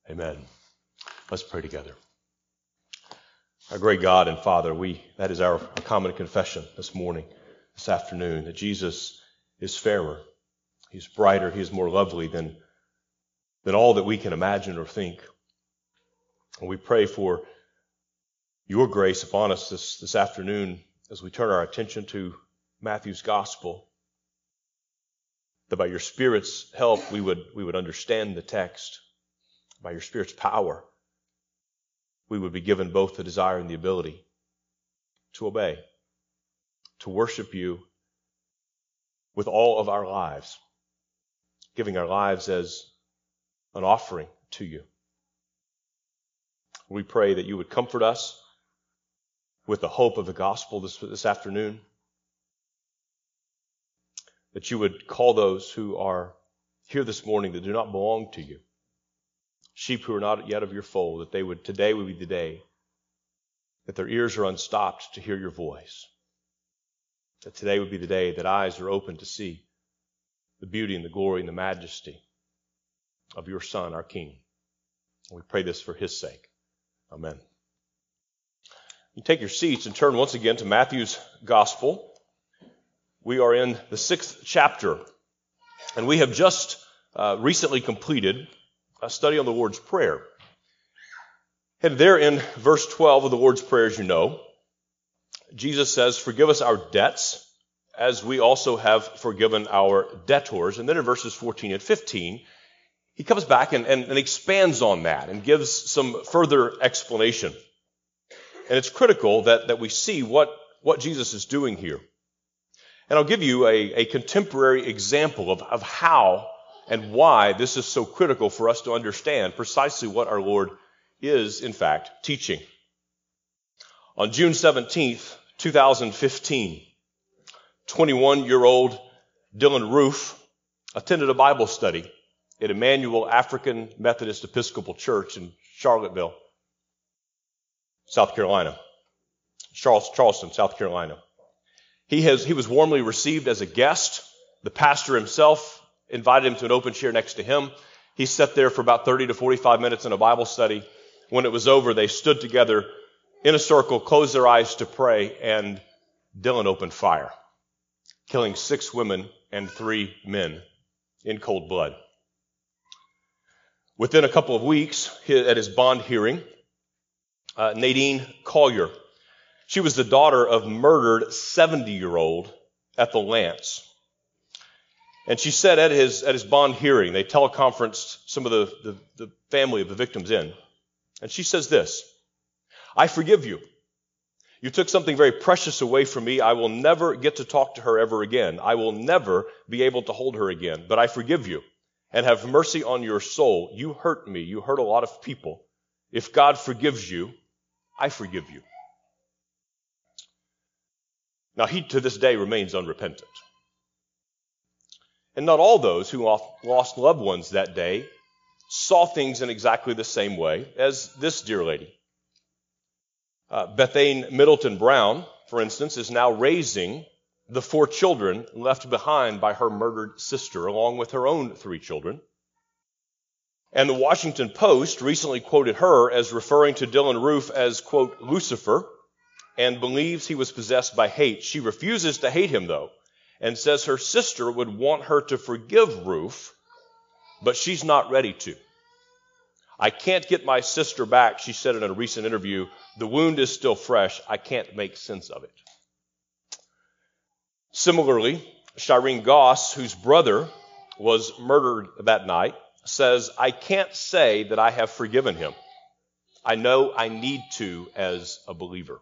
Amen. Let's pray together. Our great God and Father, that is our common confession this morning, this afternoon, that Jesus is fairer, He's brighter, He is more lovely than all that we can imagine or think. And we pray for your grace upon us this afternoon as we turn our attention to Matthew's Gospel, that by your Spirit's help we would understand the text. By your Spirit's power, we would be given both the desire and the ability to obey, to worship you with all of our lives, giving our lives as an offering to you. We pray that you would comfort us with the hope of the gospel this afternoon, that you would call those who are here this morning that do not belong to you, sheep who are not yet of your fold, that today would be the day that their ears are unstopped to hear your voice. That today would be the day that eyes are open to see the beauty and the glory and the majesty of your Son, our King. And we pray this for His sake. Amen. You take your seats and turn once again to Matthew's Gospel. We are in the 6th chapter, and we have just recently completed a study on the Lord's Prayer. And there in verse 12 of the Lord's Prayer, as you know, Jesus says, "Forgive us our debts, as we also have forgiven our debtors." And then in verses 14 and 15, he comes back and expands on that and gives some further explanation. And it's critical that we see what Jesus is doing here. And I'll give you a contemporary example of how and why this is so critical for us to understand precisely what our Lord is, in fact, teaching. On June 17th, 2015, 21-year-old Dylan Roof attended a Bible study at Emmanuel African Methodist Episcopal Church in Charlottesville, South Carolina. Charleston, South Carolina. He was warmly received as a guest. The pastor himself invited him to an open chair next to him. He sat there for about 30 to 45 minutes in a Bible study. When it was over, they stood together in a circle, closed their eyes to pray, and Dylan opened fire, killing 6 women and 3 men in cold blood. Within a couple of weeks, at his bond hearing, Nadine Collier, she was the daughter of murdered 70-year-old Ethel Lance. And she said at his bond hearing, they teleconferenced some of the family of the victims in. And she says this, "I forgive you. You took something very precious away from me. I will never get to talk to her ever again. I will never be able to hold her again. But I forgive you and have mercy on your soul. You hurt me. You hurt a lot of people. If God forgives you, I forgive you." Now, he to this day remains unrepentant. And not all those who lost loved ones that day saw things in exactly the same way as this dear lady. Bethane Middleton Brown, for instance, is now raising the 4 children left behind by her murdered sister, along with her own 3 children. And the Washington Post recently quoted her as referring to Dylan Roof as, quote, Lucifer, and believes he was possessed by hate. She refuses to hate him, though, and says her sister would want her to forgive Roof, but she's not ready to. "I can't get my sister back," she said in a recent interview. "The wound is still fresh. I can't make sense of it." Similarly, Shireen Goss, whose brother was murdered that night, says, "I can't say that I have forgiven him. I know I need to as a believer."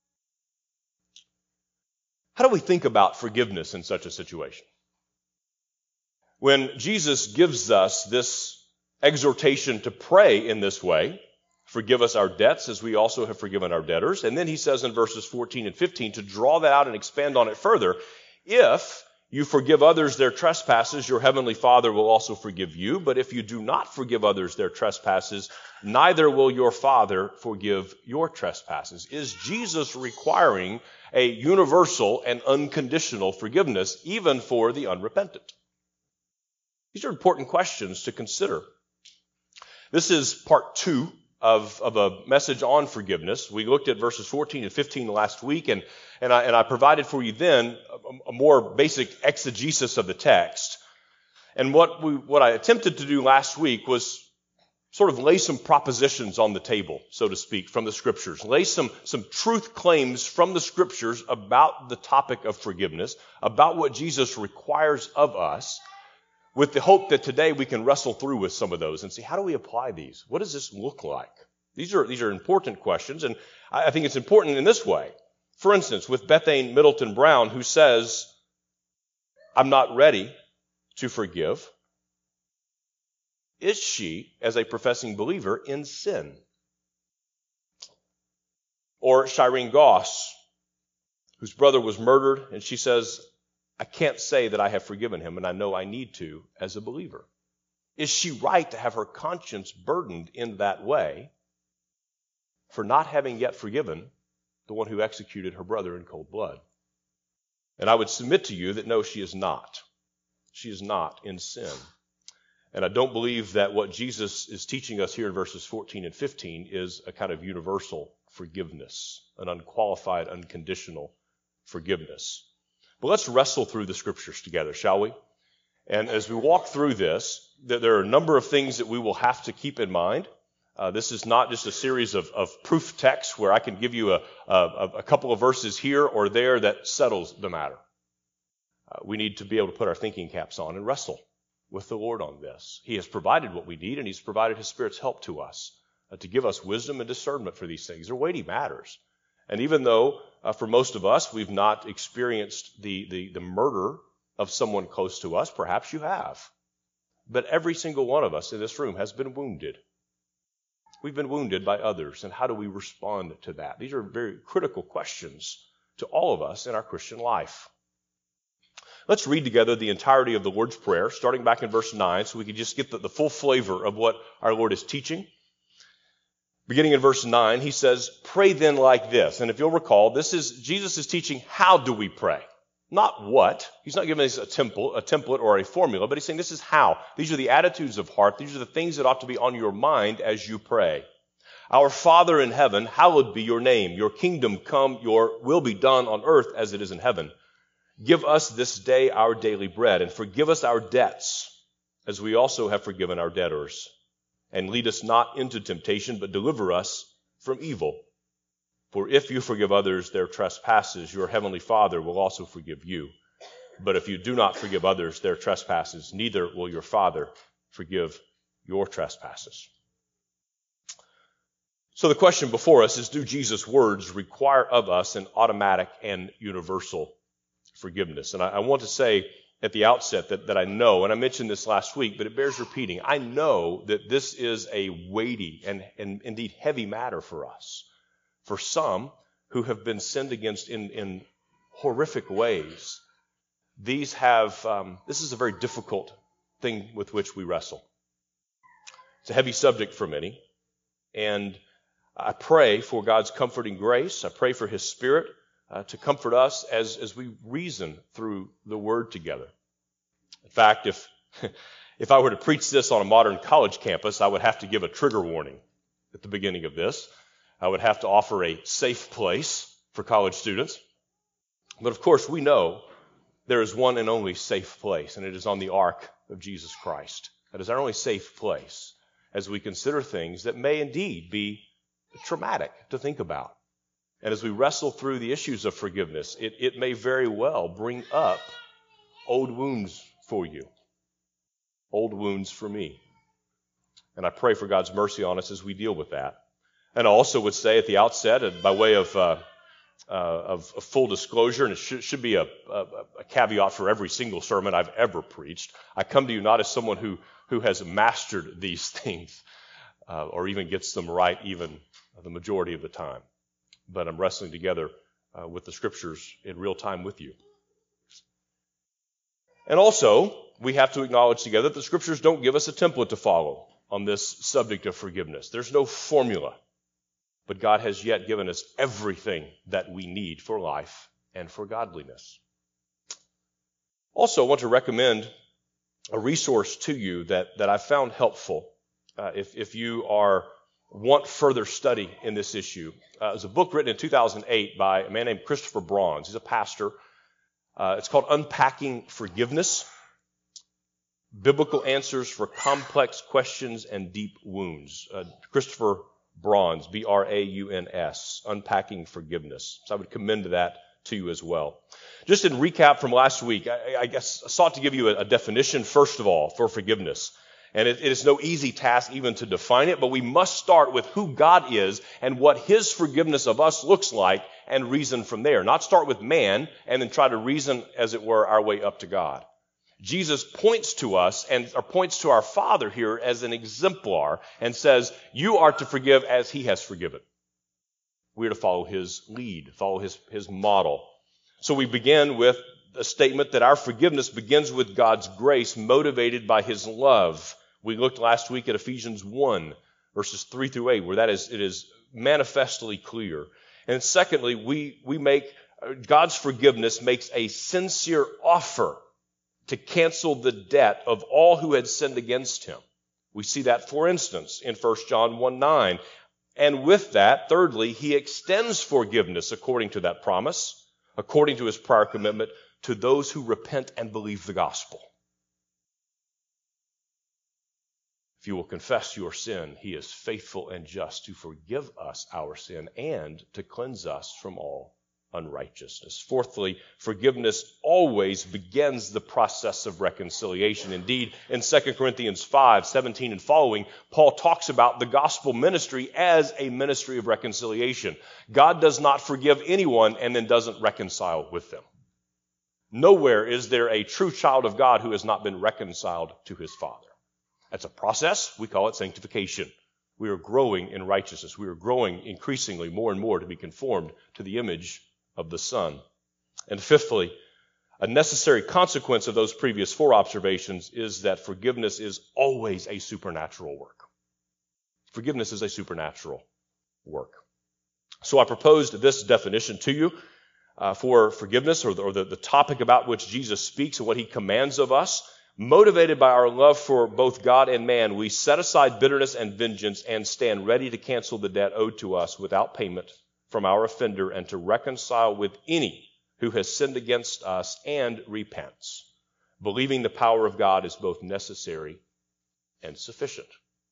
How do we think about forgiveness in such a situation? When Jesus gives us this exhortation to pray in this way, forgive us our debts as we also have forgiven our debtors, and then he says in verses 14 and 15 to draw that out and expand on it further, if you forgive others their trespasses, your heavenly Father will also forgive you. But if you do not forgive others their trespasses, neither will your Father forgive your trespasses. Is Jesus requiring a universal and unconditional forgiveness, even for the unrepentant? These are important questions to consider. This is part 2 of a message on forgiveness. We looked at verses 14 and 15 last week, and I provided for you then a more basic exegesis of the text. And what I attempted to do last week was sort of lay some propositions on the table, so to speak, from the Scriptures. Lay some truth claims from the Scriptures about the topic of forgiveness, about what Jesus requires of us, with the hope that today we can wrestle through with some of those and see, how do we apply these? What does this look like? These are important questions, and I think it's important in this way. For instance, with Bethane Middleton Brown, who says, I'm not ready to forgive. Is she, as a professing believer, in sin? Or Shireen Goss, whose brother was murdered, and she says, I can't say that I have forgiven him, and I know I need to as a believer. Is she right to have her conscience burdened in that way for not having yet forgiven the one who executed her brother in cold blood? And I would submit to you that no, she is not. She is not in sin. And I don't believe that what Jesus is teaching us here in verses 14 and 15 is a kind of universal forgiveness, an unqualified, unconditional forgiveness. But let's wrestle through the Scriptures together, shall we? And as we walk through this, there are a number of things that we will have to keep in mind. This is not just a series of proof texts where I can give you a couple of verses here or there that settles the matter. We need to be able to put our thinking caps on and wrestle with the Lord on this. He has provided what we need, and He's provided His Spirit's help to us to give us wisdom and discernment for these things. They're weighty matters. And even though for most of us we've not experienced the murder of someone close to us, perhaps you have. But every single one of us in this room has been wounded. We've been wounded by others, and how do we respond to that? These are very critical questions to all of us in our Christian life. Let's read together the entirety of the Lord's Prayer, starting back in verse 9, so we can just get the full flavor of what our Lord is teaching. Beginning in verse 9, He says, pray then like this. And if you'll recall, Jesus is teaching how do we pray, not what. He's not giving us a template or a formula, but He's saying this is how. These are the attitudes of heart. These are the things that ought to be on your mind as you pray. Our Father in heaven, hallowed be your name. Your kingdom come, your will be done on earth as it is in heaven. Give us this day our daily bread, and forgive us our debts, as we also have forgiven our debtors. And lead us not into temptation, but deliver us from evil. For if you forgive others their trespasses, your heavenly Father will also forgive you. But if you do not forgive others their trespasses, neither will your Father forgive your trespasses. So the question before us is, do Jesus' words require of us an automatic and universal forgiveness? And I want to say at the outset that I know, and I mentioned this last week, but it bears repeating, I know that this is a weighty and indeed heavy matter for us. For some who have been sinned against in horrific ways, this is a very difficult thing with which we wrestle. It's a heavy subject for many, and I pray for God's comforting grace. I pray for His Spirit to comfort us as we reason through the Word together. In fact, if I were to preach this on a modern college campus, I would have to give a trigger warning at the beginning of this. I would have to offer a safe place for college students. But of course, we know there is one and only safe place, and it is on the ark of Jesus Christ. That is our only safe place as we consider things that may indeed be traumatic to think about. And as we wrestle through the issues of forgiveness, it may very well bring up old wounds for you, old wounds for me. And I pray for God's mercy on us as we deal with that. And I also would say at the outset, by way of full disclosure, and it should be a caveat for every single sermon I've ever preached, I come to you not as someone who has mastered these things or even gets them right even the majority of the time. But I'm wrestling together with the Scriptures in real time with you. And also, we have to acknowledge together that the Scriptures don't give us a template to follow on this subject of forgiveness. There's no formula. But God has yet given us everything that we need for life and for godliness. Also, I want to recommend a resource to you that I found helpful if you want further study in this issue. There's a book written in 2008 by a man named Christopher Bronze. He's a pastor. It's called Unpacking Forgiveness: Biblical Answers for Complex Questions and Deep Wounds. Christopher Bronze, Brauns, Unpacking Forgiveness. So I would commend that to you as well. Just in recap from last week, I guess I sought to give you a definition, first of all, for forgiveness. And it is no easy task even to define it, but we must start with who God is and what his forgiveness of us looks like and reason from there. Not start with man and then try to reason, as it were, our way up to God. Jesus points to us or points to our Father here as an exemplar and says, you are to forgive as he has forgiven. We are to follow his lead, follow his model. So we begin with a statement that our forgiveness begins with God's grace motivated by his love. We looked last week at Ephesians 1, verses 3 through 8, where it is manifestly clear. And secondly, God's forgiveness makes a sincere offer to cancel the debt of all who had sinned against him. We see that, for instance, in 1 John 1:9. And with that, thirdly, he extends forgiveness according to that promise, according to his prior commitment, to those who repent and believe the gospel. If you will confess your sin, he is faithful and just to forgive us our sin and to cleanse us from all unrighteousness. Fourthly, forgiveness always begins the process of reconciliation. Indeed, in 2 Corinthians 5:17 and following, Paul talks about the gospel ministry as a ministry of reconciliation. God does not forgive anyone and then doesn't reconcile with them. Nowhere is there a true child of God who has not been reconciled to his Father. That's a process. We call it sanctification. We are growing in righteousness. We are growing increasingly more and more to be conformed to the image of the Son. And fifthly, a necessary consequence of those previous four observations is that forgiveness is always a supernatural work. Forgiveness is a supernatural work. So I proposed this definition to you for forgiveness, or the topic about which Jesus speaks and what he commands of us. Motivated by our love for both God and man, we set aside bitterness and vengeance and stand ready to cancel the debt owed to us without payment from our offender and to reconcile with any who has sinned against us and repents, believing the power of God is both necessary and sufficient.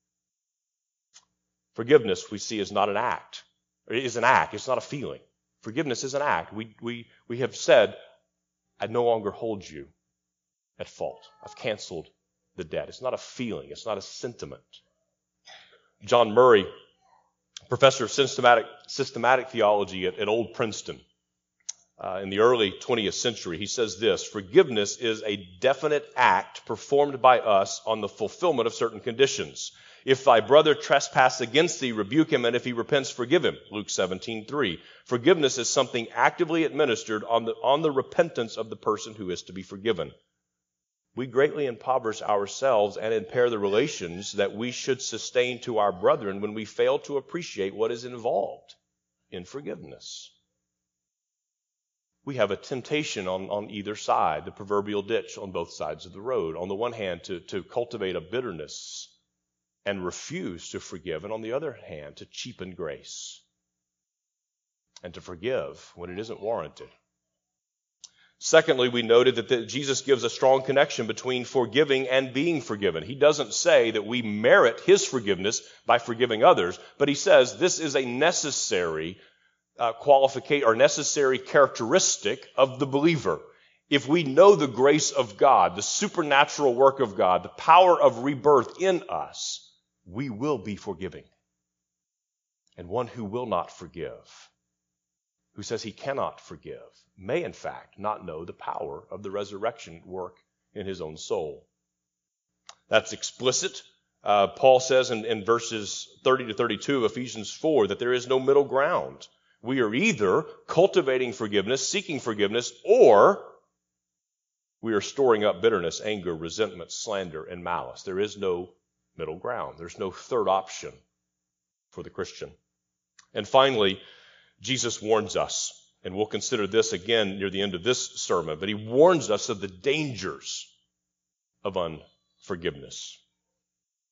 Forgiveness, we see, is not an act. It is an act. It's not a feeling. Forgiveness is an act. We have said, I no longer hold you at fault. I've canceled the debt. It's not a feeling. It's not a sentiment. John Murray, professor of systematic theology at Old Princeton, in the early 20th century, he says this: forgiveness is a definite act performed by us on the fulfillment of certain conditions. If thy brother trespass against thee, rebuke him, and if he repents, forgive him. Luke 17:3. Forgiveness is something actively administered on the repentance of the person who is to be forgiven. We greatly impoverish ourselves and impair the relations that we should sustain to our brethren when we fail to appreciate what is involved in forgiveness. We have a temptation on either side, the proverbial ditch on both sides of the road. On the one hand, to cultivate a bitterness and refuse to forgive, and on the other hand, to cheapen grace and to forgive when it isn't warranted. Secondly, we noted that Jesus gives a strong connection between forgiving and being forgiven. He doesn't say that we merit his forgiveness by forgiving others, but he says this is a necessary qualification or necessary characteristic of the believer. If we know the grace of God, the supernatural work of God, the power of rebirth in us, we will be forgiving. And one who will not forgive, who says he cannot forgive, may in fact not know the power of the resurrection work in his own soul. That's explicit. Paul says in verses 30 to 32 of Ephesians 4 that there is no middle ground. We are either cultivating forgiveness, seeking forgiveness, or we are storing up bitterness, anger, resentment, slander, and malice. There is no middle ground. There's no third option for the Christian. And finally, Jesus warns us, and we'll consider this again near the end of this sermon, but he warns us of the dangers of unforgiveness.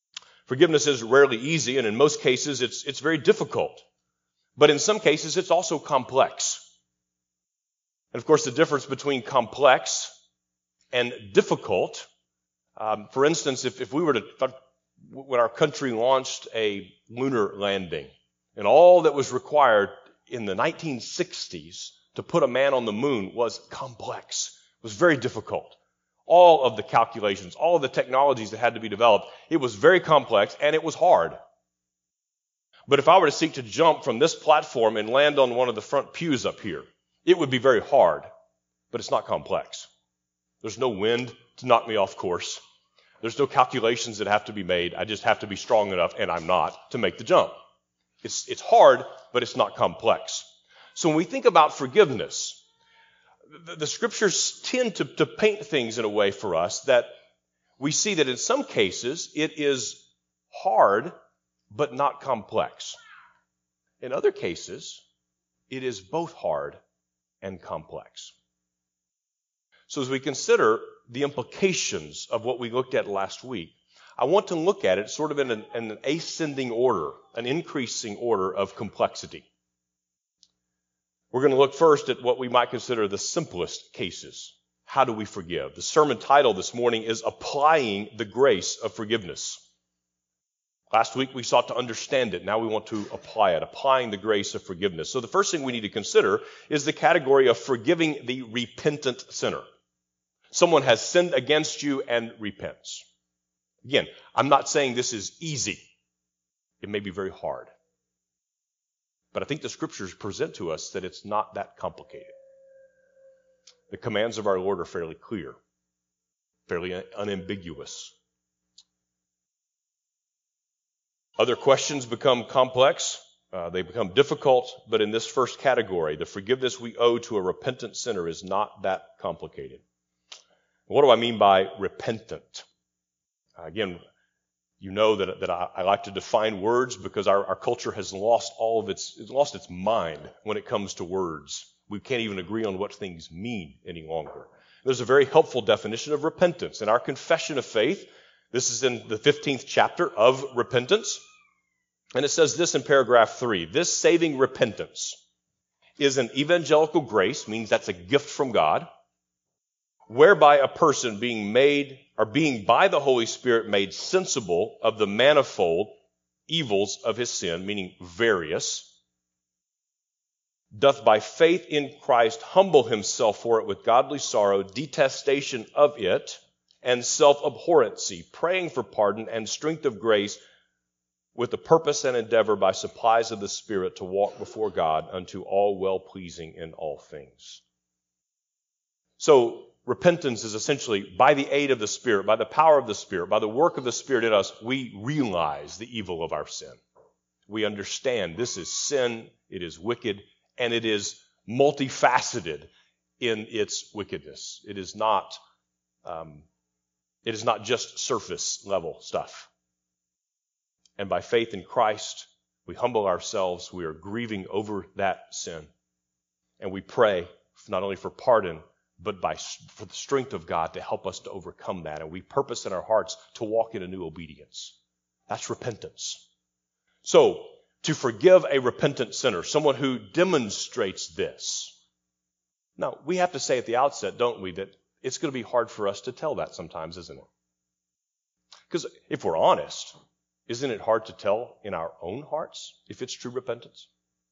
Forgiveness is rarely easy, and in most cases it's very difficult. But in some cases it's also complex. And of course the difference between complex and difficult, for instance, if we were to, when our country launched a lunar landing, and all that was required in the 1960s to put a man on the moon was complex. It was very difficult. All of the calculations, all of the technologies that had to be developed, it was very complex and it was hard. But if I were to seek to jump from this platform and land on one of the front pews up here, it would be very hard, but it's not complex. There's no wind to knock me off course. There's no calculations that have to be made. I just have to be strong enough, and I'm not, to make the jump. It's hard, but it's not complex. So when we think about forgiveness, the scriptures tend to paint things in a way for us that we see that in some cases it is hard, but not complex. In other cases, it is both hard and complex. So as we consider the implications of what we looked at last week, I want to look at it sort of in an ascending order, an increasing order of complexity. We're going to look first at what we might consider the simplest cases. How do we forgive? The sermon title this morning is Applying the Grace of Forgiveness. Last week we sought to understand it. Now we want to apply it, applying the grace of forgiveness. So the first thing we need to consider is the category of forgiving the repentant sinner. Someone has sinned against you and repents. Again, I'm not saying this is easy. It may be very hard. But I think the scriptures present to us that it's not that complicated. The commands of our Lord are fairly clear, fairly unambiguous. Other questions become complex. They become difficult. But in this first category, the forgiveness we owe to a repentant sinner is not that complicated. What do I mean by repentant? Again, you know that I like to define words because our culture has lost its mind when it comes to words. We can't even agree on what things mean any longer. There's a very helpful definition of repentance. In our confession of faith, this is in the 15th chapter of repentance. And it says this in paragraph 3. This saving repentance is an evangelical grace, means that's a gift from God, whereby a person being by the Holy Spirit made sensible of the manifold evils of his sin, meaning various, doth by faith in Christ humble himself for it with godly sorrow, detestation of it, and self-abhorrency, praying for pardon and strength of grace, with the purpose and endeavor by supplies of the Spirit to walk before God unto all well-pleasing in all things. So, repentance is essentially by the aid of the Spirit, by the power of the Spirit, by the work of the Spirit in us, we realize the evil of our sin. We understand this is sin, it is wicked, and it is multifaceted in its wickedness. It is not just surface level stuff. And by faith in Christ, we humble ourselves. We are grieving over that sin. And we pray not only for pardon, but for the strength of God to help us to overcome that. And we purpose in our hearts to walk in a new obedience. That's repentance. So, to forgive a repentant sinner, someone who demonstrates this. Now, we have to say at the outset, don't we, that it's going to be hard for us to tell that sometimes, isn't it? Because if we're honest, isn't it hard to tell in our own hearts if it's true repentance?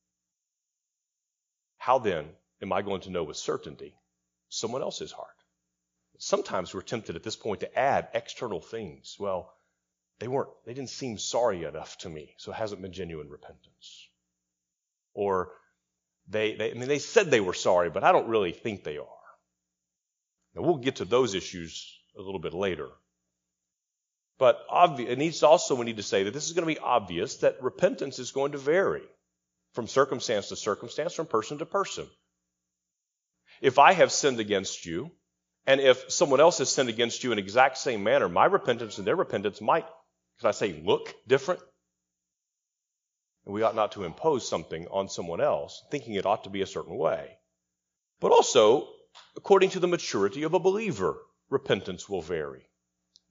How then am I going to know with certainty someone else's heart? Sometimes we're tempted at this point to add external things. Well, they didn't seem sorry enough to me, so it hasn't been genuine repentance. Or they said they were sorry, but I don't really think they are. Now we'll get to those issues a little bit later. But we need to say that this is going to be obvious that repentance is going to vary from circumstance to circumstance, from person to person. If I have sinned against you, and if someone else has sinned against you in the exact same manner, my repentance and their repentance might, look different. And we ought not to impose something on someone else, thinking it ought to be a certain way. But also, according to the maturity of a believer, repentance will vary.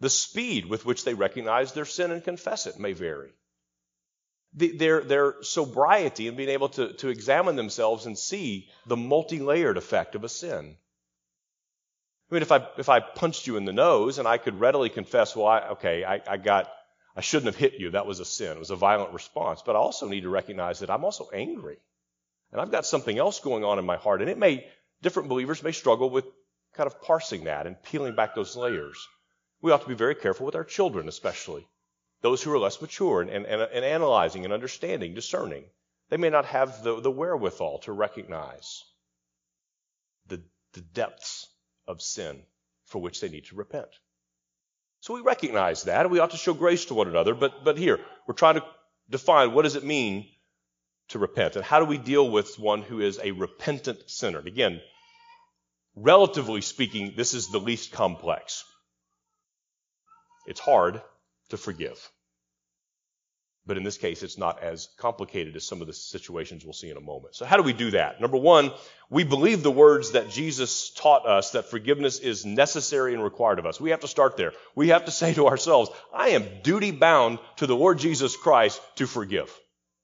The speed with which they recognize their sin and confess it may vary. Their sobriety and being able to examine themselves and see the multi-layered effect of a sin. I mean, if I punched you in the nose and I could readily confess, well, I shouldn't have hit you. That was a sin. It was a violent response. But I also need to recognize that I'm also angry. And I've got something else going on in my heart. And different believers may struggle with kind of parsing that and peeling back those layers. We ought to be very careful with our children, especially. Those who are less mature and analyzing and understanding, discerning. They may not have the wherewithal to recognize the depths of sin for which they need to repent. So we recognize that, and we ought to show grace to one another. But here, we're trying to define what does it mean to repent, and how do we deal with one who is a repentant sinner? And again, relatively speaking, this is the least complex. It's hard to forgive. But in this case, it's not as complicated as some of the situations we'll see in a moment. So how do we do that? Number one, we believe the words that Jesus taught us, that forgiveness is necessary and required of us. We have to start there. We have to say to ourselves, I am duty bound to the Lord Jesus Christ to forgive.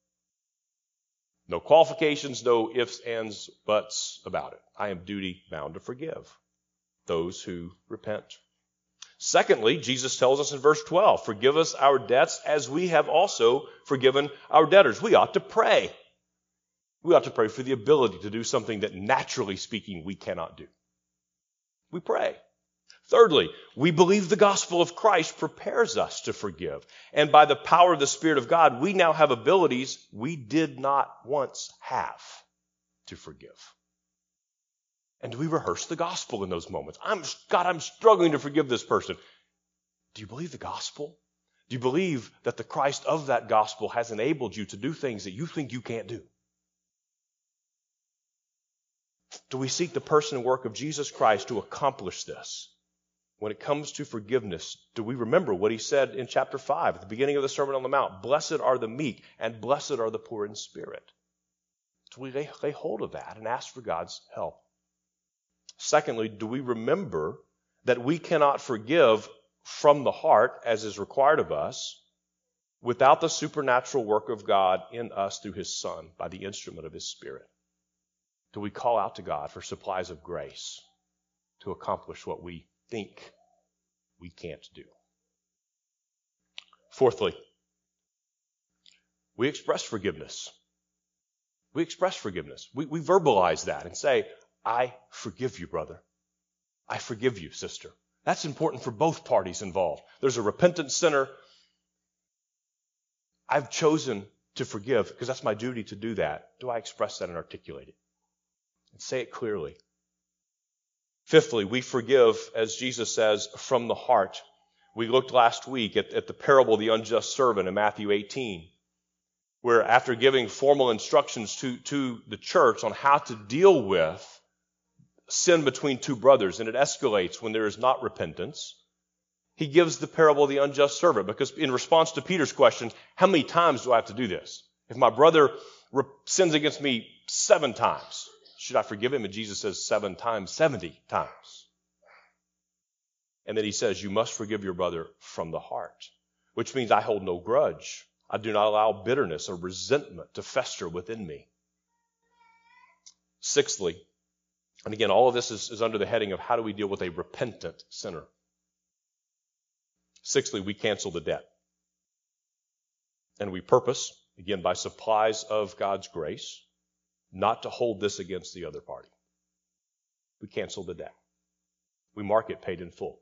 No qualifications, no ifs, ands, buts about it. I am duty bound to forgive those who repent. Secondly, Jesus tells us in verse 12, forgive us our debts as we have also forgiven our debtors. We ought to pray. We ought to pray for the ability to do something that naturally speaking we cannot do. We pray. Thirdly, we believe the gospel of Christ prepares us to forgive. And by the power of the Spirit of God, we now have abilities we did not once have to forgive. And do we rehearse the gospel in those moments? I'm struggling to forgive this person. Do you believe the gospel? Do you believe that the Christ of that gospel has enabled you to do things that you think you can't do? Do we seek the person and work of Jesus Christ to accomplish this? When it comes to forgiveness, do we remember what he said in chapter 5 at the beginning of the Sermon on the Mount? Blessed are the meek and blessed are the poor in spirit. Do we lay hold of that and ask for God's help? Secondly, do we remember that we cannot forgive from the heart, as is required of us, without the supernatural work of God in us through his Son, by the instrument of his Spirit? Do we call out to God for supplies of grace to accomplish what we think we can't do? Fourthly, we express forgiveness. We express forgiveness. We verbalize that and say, I forgive you, brother. I forgive you, sister. That's important for both parties involved. There's a repentant sinner. I've chosen to forgive because that's my duty to do that. Do I express that and articulate it? And say it clearly. Fifthly, we forgive, as Jesus says, from the heart. We looked last week at the parable of the unjust servant in Matthew 18, where after giving formal instructions to the church on how to deal with sin between two brothers, and it escalates when there is not repentance, he gives the parable of the unjust servant, because in response to Peter's question, how many times do I have to do this? If my brother sins against me 7 times, should I forgive him? And Jesus says 7 times, 70 times. And then he says, you must forgive your brother from the heart, which means I hold no grudge. I do not allow bitterness or resentment to fester within me. Sixthly, and again, all of this is under the heading of how do we deal with a repentant sinner. Sixthly, we cancel the debt. And we purpose, again, by supplies of God's grace, not to hold this against the other party. We cancel the debt. We mark it paid in full.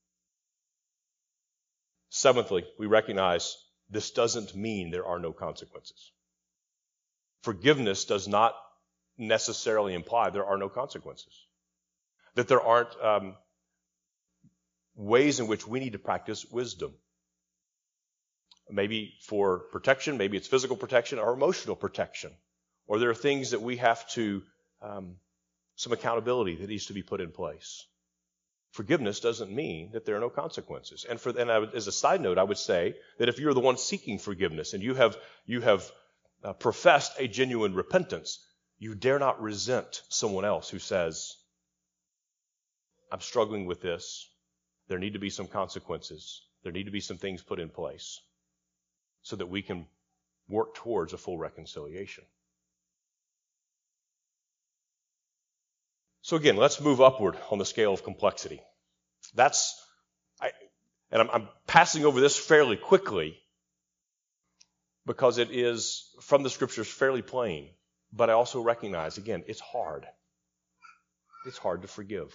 Seventhly, we recognize this doesn't mean there are no consequences. Forgiveness does not necessarily imply there are no consequences. That there aren't ways in which we need to practice wisdom. Maybe for protection, maybe it's physical protection or emotional protection. Or there are things that we have to, some accountability that needs to be put in place. Forgiveness doesn't mean that there are no consequences. And as a side note, I would say that if you're the one seeking forgiveness and you have professed a genuine repentance, you dare not resent someone else who says, I'm struggling with this. there need to be some consequences. There need to be some things put in place so that we can work towards a full reconciliation. So again, let's move upward on the scale of complexity. I'm passing over this fairly quickly because it is, from the Scriptures, fairly plain. But I also recognize, again, it's hard. It's hard to forgive.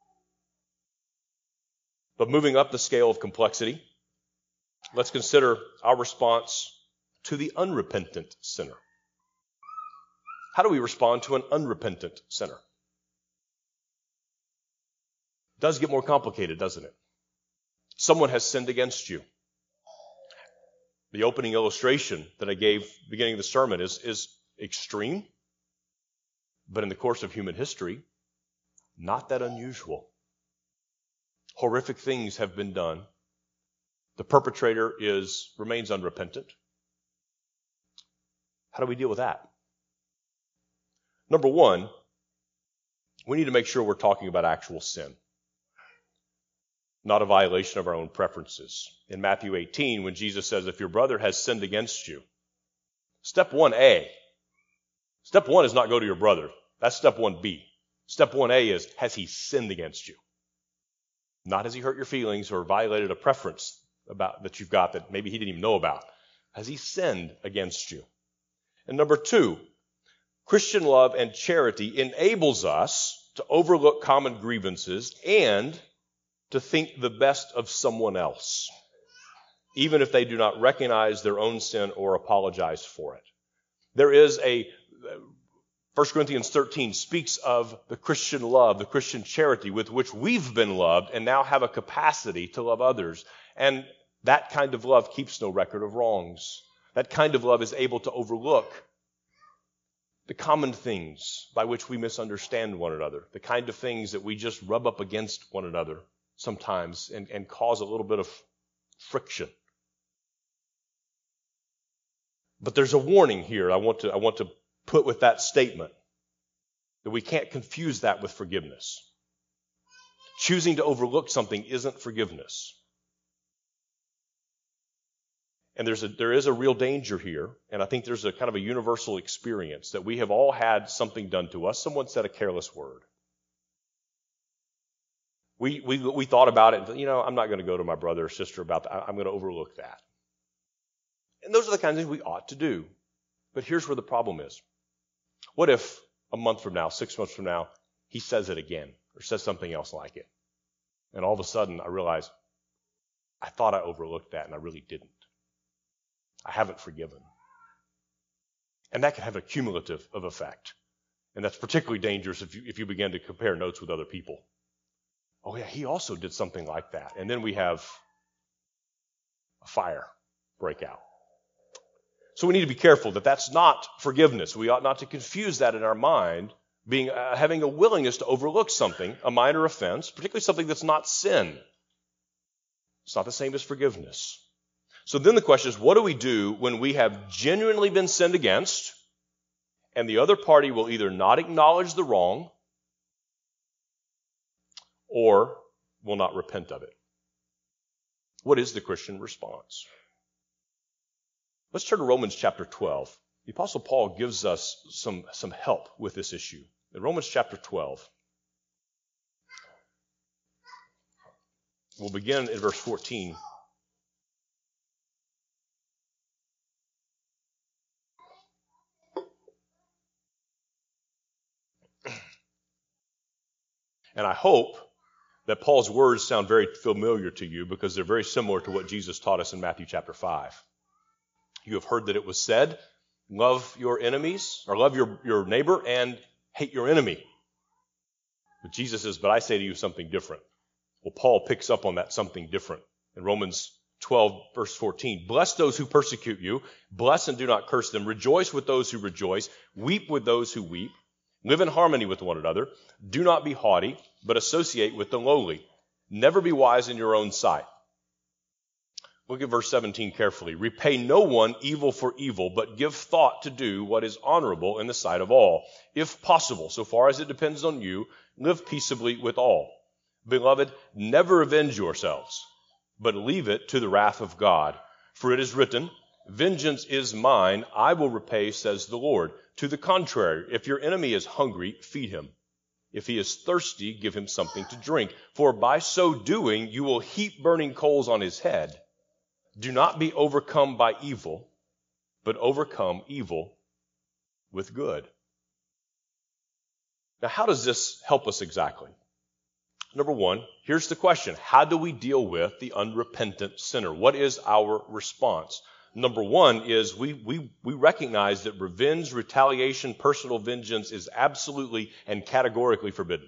But moving up the scale of complexity, let's consider our response to the unrepentant sinner. How do we respond to an unrepentant sinner? It does get more complicated, doesn't it? Someone has sinned against you. The opening illustration that I gave at the beginning of the sermon is extreme, but in the course of human history, not that unusual. Horrific things have been done. The perpetrator remains unrepentant. How do we deal with that? Number one, we need to make sure we're talking about actual sin, not a violation of our own preferences. In Matthew 18, when Jesus says, if your brother has sinned against you, step 1A. Step 1 is not go to your brother. That's step 1B. Step 1A is, has he sinned against you? Not has he hurt your feelings or violated a preference that you've got that maybe he didn't even know about. Has he sinned against you? And number 2, Christian love and charity enables us to overlook common grievances and to think the best of someone else, even if they do not recognize their own sin or apologize for it. There is 1 Corinthians 13 speaks of the Christian love, the Christian charity with which we've been loved and now have a capacity to love others. And that kind of love keeps no record of wrongs. That kind of love is able to overlook the common things by which we misunderstand one another, the kind of things that we just rub up against one another sometimes and cause a little bit of friction. But there's a warning here I want to put with that statement, that we can't confuse that with forgiveness. Choosing to overlook something isn't forgiveness. And there is a real danger here, and I think there's a kind of a universal experience that we have all had something done to us. Someone said a careless word. We thought about it, I'm not going to go to my brother or sister about that. I'm going to overlook that. And those are the kinds of things we ought to do. But here's where the problem is. What if a month from now, 6 months from now, he says it again or says something else like it? And all of a sudden I realize I thought I overlooked that and I really didn't. I haven't forgiven. And that can have a cumulative of effect. And that's particularly dangerous if you begin to compare notes with other people. Oh yeah, he also did something like that. And then we have a fire break out. So we need to be careful that that's not forgiveness. We ought not to confuse that in our mind, having a willingness to overlook something, a minor offense, particularly something that's not sin. It's not the same as forgiveness. So then the question is, what do we do when we have genuinely been sinned against and the other party will either not acknowledge the wrong or will not repent of it? What is the Christian response? Let's turn to Romans chapter 12. The Apostle Paul gives us some help with this issue. In Romans chapter 12, we'll begin in verse 14. And I hope that Paul's words sound very familiar to you because they're very similar to what Jesus taught us in Matthew chapter 5. You have heard that it was said, love your enemies, or love your neighbor and hate your enemy. But Jesus says, but I say to you something different. Well, Paul picks up on that something different. In Romans 12, verse 14, bless those who persecute you, bless and do not curse them, rejoice with those who rejoice, weep with those who weep, live in harmony with one another, do not be haughty, but associate with the lowly. Never be wise in your own sight. Look at verse 17 carefully. Repay no one evil for evil, but give thought to do what is honorable in the sight of all. If possible, so far as it depends on you, live peaceably with all. Beloved, never avenge yourselves, but leave it to the wrath of God. For it is written, vengeance is mine, I will repay, says the Lord. To the contrary, if your enemy is hungry, feed him. If he is thirsty, give him something to drink. For by so doing, you will heap burning coals on his head. Do not be overcome by evil, but overcome evil with good. Now, how does this help us exactly? Number one, here's the question. How do we deal with the unrepentant sinner? What is our response? Number one is we recognize that revenge, retaliation, personal vengeance is absolutely and categorically forbidden.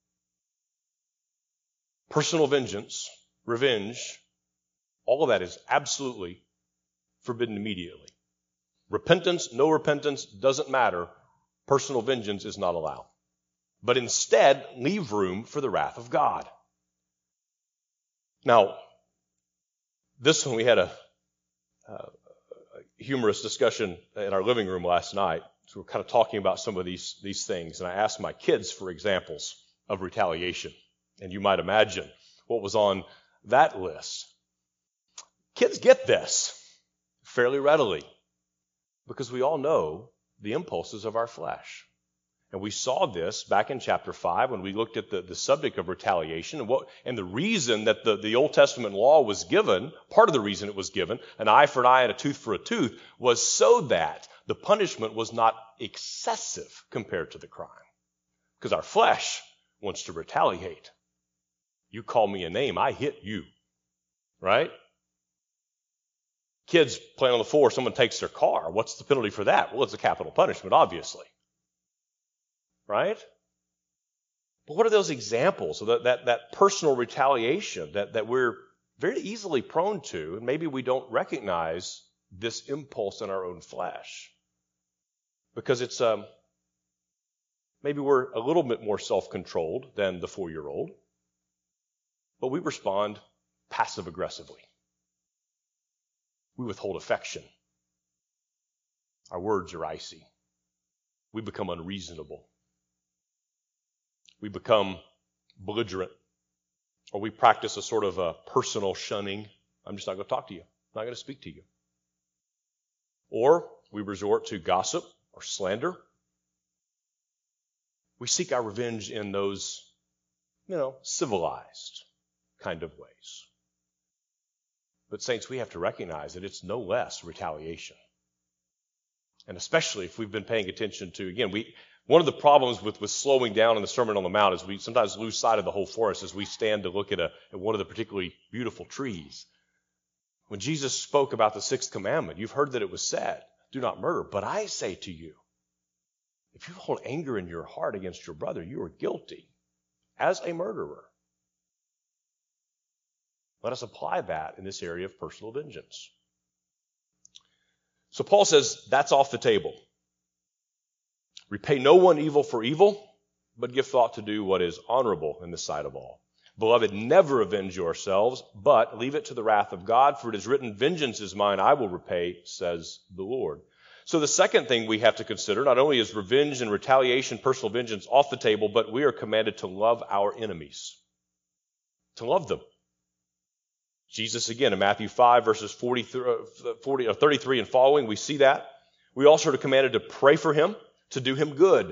Personal vengeance, revenge, all of that is absolutely forbidden immediately. Repentance, no repentance, doesn't matter. Personal vengeance is not allowed. But instead, leave room for the wrath of God. Now, this one we had a humorous discussion in our living room last night. So we're kind of talking about some of these things. And I asked my kids for examples of retaliation. And you might imagine what was on that list. Kids get this fairly readily because we all know the impulses of our flesh. And we saw this back in chapter 5 when we looked at the subject of retaliation and the reason that the Old Testament law was given, part of the reason it was given, an eye for an eye and a tooth for a tooth, was so that the punishment was not excessive compared to the crime. Because our flesh wants to retaliate. You call me a name, I hit you. Right? Kids playing on the floor, someone takes their car. What's the penalty for that? Well, it's a capital punishment, obviously. Right? But what are those examples of that personal retaliation that we're very easily prone to, and maybe we don't recognize this impulse in our own flesh? Because it's maybe we're a little bit more self-controlled than the 4-year-old, but we respond passive-aggressively. We withhold affection. Our words are icy. We become unreasonable. We become belligerent, or we practice a sort of a personal shunning. I'm just not going to talk to you. I'm not going to speak to you. Or we resort to gossip or slander. We seek our revenge in those, civilized kind of ways. But saints, we have to recognize that it's no less retaliation. And especially if we've been paying attention to, again, one of the problems with slowing down in the Sermon on the Mount is we sometimes lose sight of the whole forest as we stand to look at one of the particularly beautiful trees. When Jesus spoke about the 6th commandment, you've heard that it was said, do not murder. But I say to you, if you hold anger in your heart against your brother, you are guilty as a murderer. Let us apply that in this area of personal vengeance. So Paul says that's off the table. Repay no one evil for evil, but give thought to do what is honorable in the sight of all. Beloved, never avenge yourselves, but leave it to the wrath of God, for it is written, vengeance is mine, I will repay, says the Lord. So the second thing we have to consider, not only is revenge and retaliation, personal vengeance off the table, but we are commanded to love our enemies. To love them. Jesus, again, in Matthew 5, verses 33 and following, we see that. We also are commanded to pray for him, to do him good.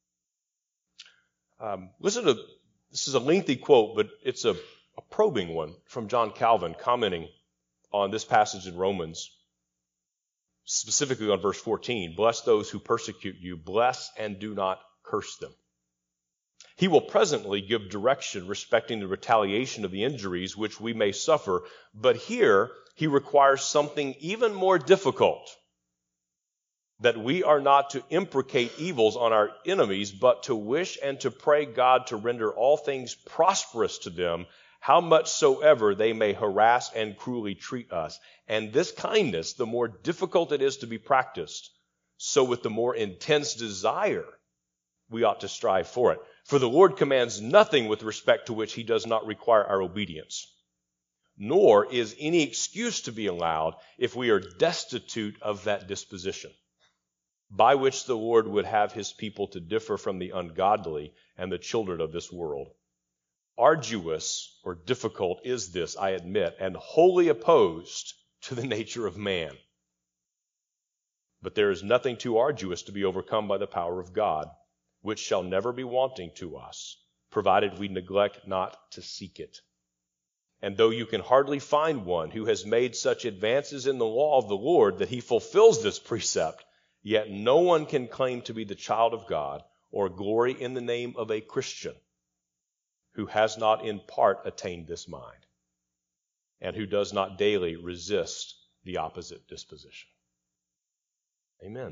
Listen to, this is a lengthy quote, but it's a probing one from John Calvin commenting on this passage in Romans, specifically on verse 14. Bless those who persecute you, bless and do not curse them. He will presently give direction respecting the retaliation of the injuries which we may suffer, but here he requires something even more difficult. That we are not to imprecate evils on our enemies, but to wish and to pray God to render all things prosperous to them, how much soever they may harass and cruelly treat us. And this kindness, the more difficult it is to be practiced, so with the more intense desire we ought to strive for it. For the Lord commands nothing with respect to which he does not require our obedience. Nor is any excuse to be allowed if we are destitute of that disposition, by which the Lord would have his people to differ from the ungodly and the children of this world. arduous or difficult is this, I admit, and wholly opposed to the nature of man. But there is nothing too arduous to be overcome by the power of God, which shall never be wanting to us, provided we neglect not to seek it. And though you can hardly find one who has made such advances in the law of the Lord that he fulfills this precept, yet no one can claim to be the child of God or glory in the name of a Christian who has not in part attained this mind and who does not daily resist the opposite disposition. Amen.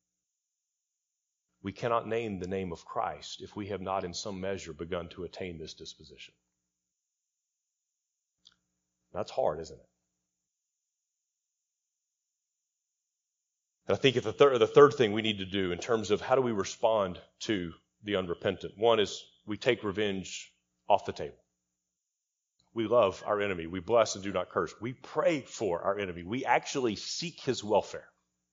We cannot name the name of Christ if we have not in some measure begun to attain this disposition. That's hard, isn't it? And I think the third thing we need to do in terms of how do we respond to the unrepentant, one is we take revenge off the table. We love our enemy. We bless and do not curse. We pray for our enemy. We actually seek his welfare.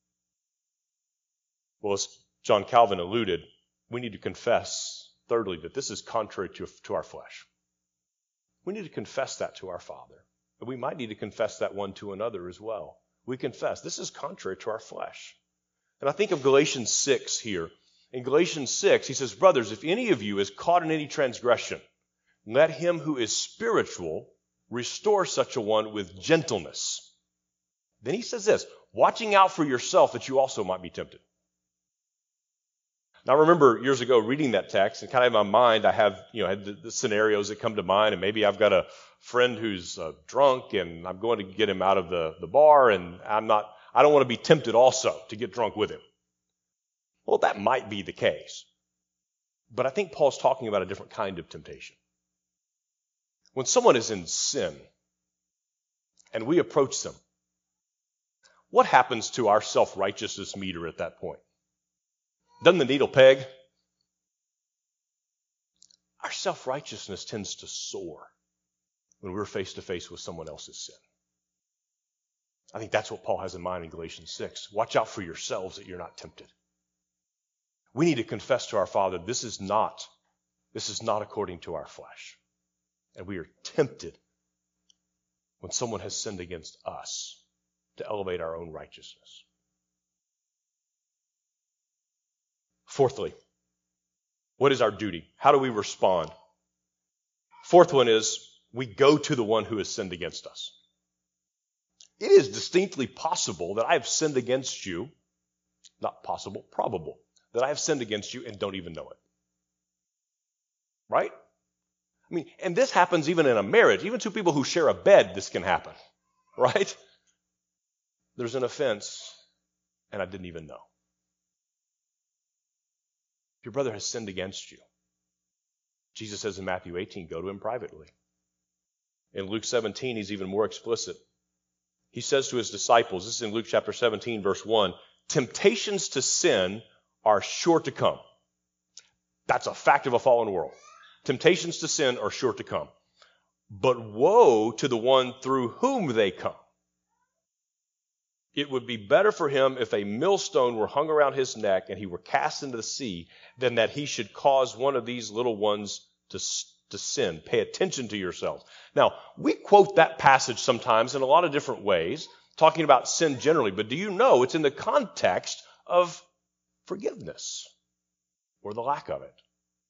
Well, as John Calvin alluded, we need to confess, thirdly, that this is contrary to our flesh. We need to confess that to our Father. And we might need to confess that one to another as well. We confess this is contrary to our flesh. And I think of Galatians 6 here. In Galatians 6, he says, brothers, if any of you is caught in any transgression, let him who is spiritual restore such a one with gentleness. Then he says this, watching out for yourself that you also might be tempted. Now, I remember years ago reading that text, and kind of in my mind, I have, had the scenarios that come to mind, and maybe I've got a friend who's drunk, and I'm going to get him out of the bar, and I don't want to be tempted also to get drunk with him. Well, that might be the case. But I think Paul's talking about a different kind of temptation. When someone is in sin, and we approach them, what happens to our self-righteousness meter at that point? Doesn't the needle peg? Our self-righteousness tends to soar when we're face to face with someone else's sin. I think that's what Paul has in mind in Galatians 6. Watch out for yourselves that you're not tempted. We need to confess to our Father, this is not according to our flesh. And we are tempted when someone has sinned against us to elevate our own righteousness. Fourthly, what is our duty? How do we respond? Fourth one is we go to the one who has sinned against us. It is distinctly possible that I have sinned against you, not possible, probable, that I have sinned against you and don't even know it. Right? I mean, and this happens even in a marriage. Even two people who share a bed, this can happen. Right? There's an offense, and I didn't even know. If your brother has sinned against you, Jesus says in Matthew 18, go to him privately. In Luke 17, he's even more explicit. He says to his disciples, this is in Luke chapter 17, verse 1, temptations to sin are sure to come. That's a fact of a fallen world. Temptations to sin are sure to come. But woe to the one through whom they come. It would be better for him if a millstone were hung around his neck and he were cast into the sea than that he should cause one of these little ones to sin. Pay attention to yourselves. Now, we quote that passage sometimes in a lot of different ways, talking about sin generally, but do you know it's in the context of forgiveness or the lack of it?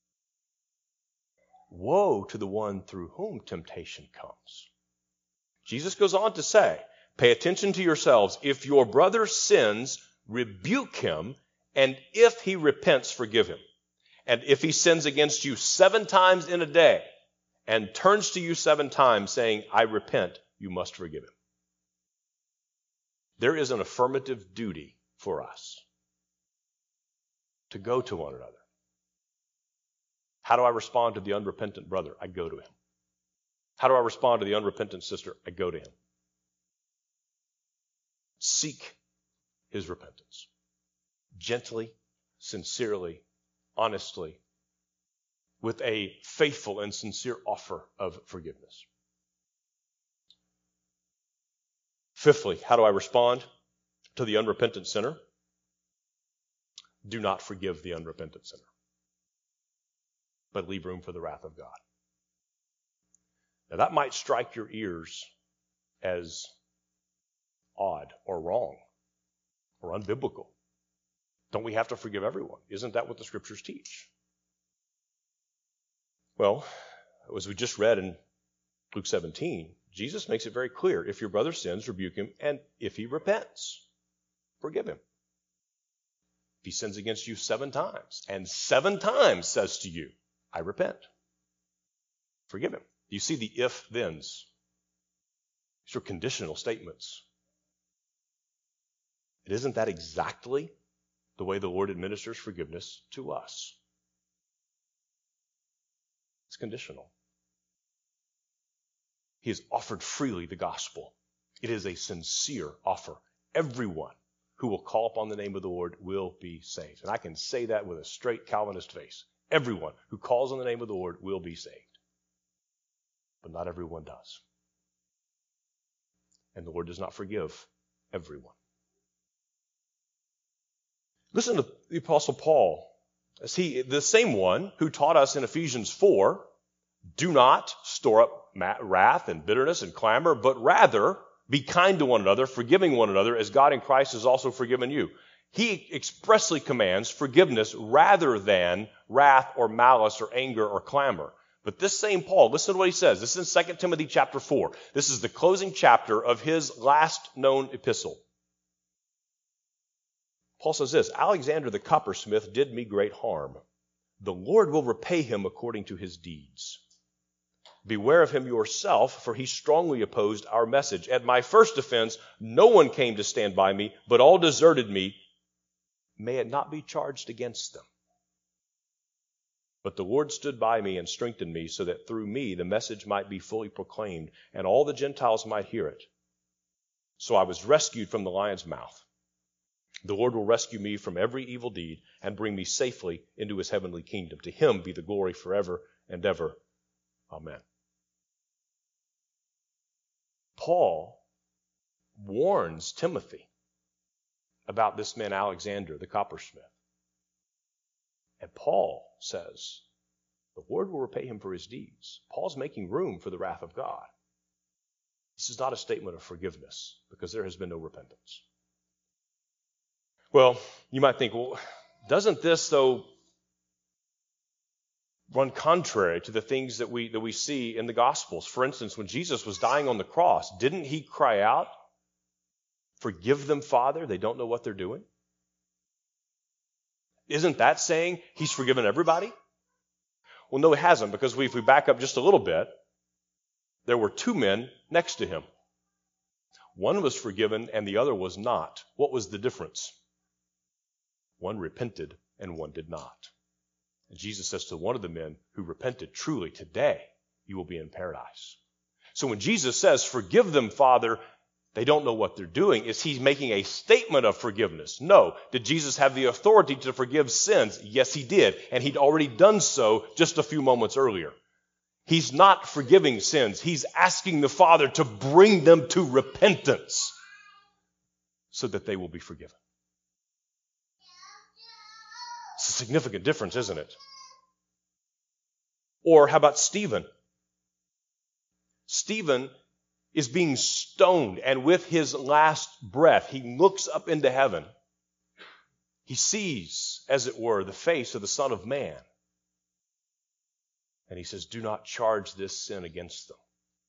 Woe to the one through whom temptation comes. Jesus goes on to say, pay attention to yourselves. If your brother sins, rebuke him, and if he repents, forgive him. And if he sins against you 7 times in a day and turns to you 7 times saying, I repent, you must forgive him. There is an affirmative duty for us to go to one another. How do I respond to the unrepentant brother? I go to him. How do I respond to the unrepentant sister? I go to him. Seek his repentance. Gently, sincerely, honestly, with a faithful and sincere offer of forgiveness. Fifthly, how do I respond to the unrepentant sinner? Do not forgive the unrepentant sinner, but leave room for the wrath of God. Now that might strike your ears as odd or wrong or unbiblical. Don't we have to forgive everyone? Isn't that what the scriptures teach? Well, as we just read in Luke 17, Jesus makes it very clear. If your brother sins, rebuke him, and if he repents, forgive him. If he sins against you 7 times, and 7 times says to you, I repent, forgive him. You see the if-thens. These are conditional statements. Isn't that exactly the way the Lord administers forgiveness to us? It's conditional. He has offered freely the gospel. It is a sincere offer. Everyone who will call upon the name of the Lord will be saved. And I can say that with a straight Calvinist face. Everyone who calls on the name of the Lord will be saved. But not everyone does. And the Lord does not forgive everyone. Listen to the Apostle Paul. As the same one who taught us in Ephesians 4, do not store up wrath and bitterness and clamor, but rather be kind to one another, forgiving one another, as God in Christ has also forgiven you. He expressly commands forgiveness rather than wrath or malice or anger or clamor. But this same Paul, listen to what he says. This is in 2 Timothy chapter 4. This is the closing chapter of his last known epistle. Paul says this, Alexander the coppersmith did me great harm. The Lord will repay him according to his deeds. Beware of him yourself, for he strongly opposed our message. At my first offense, no one came to stand by me, but all deserted me. May it not be charged against them. But the Lord stood by me and strengthened me, so that through me the message might be fully proclaimed, and all the Gentiles might hear it. So I was rescued from the lion's mouth. The Lord will rescue me from every evil deed and bring me safely into his heavenly kingdom. To him be the glory forever and ever. Amen. Paul warns Timothy about this man Alexander the coppersmith. And Paul says, the Lord will repay him for his deeds. Paul's making room for the wrath of God. This is not a statement of forgiveness because there has been no repentance. Well, you might think, well, doesn't this, though, run contrary to the things that we see in the Gospels? For instance, when Jesus was dying on the cross, didn't he cry out, forgive them, Father, they don't know what they're doing? Isn't that saying he's forgiven everybody? Well, no, he hasn't, because if we back up just a little bit, there were 2 men next to him. One was forgiven and the other was not. What was the difference? One repented and one did not. And Jesus says to one of the men who repented, truly, today you will be in paradise. So when Jesus says, forgive them, Father, they don't know what they're doing, is he making a statement of forgiveness? No. Did Jesus have the authority to forgive sins? Yes, he did. And he'd already done so just a few moments earlier. He's not forgiving sins. He's asking the Father to bring them to repentance so that they will be forgiven. It's a significant difference, isn't it? Or how about Stephen? Stephen is being stoned, and with his last breath, he looks up into heaven. He sees, as it were, the face of the Son of Man. And he says, do not charge this sin against them.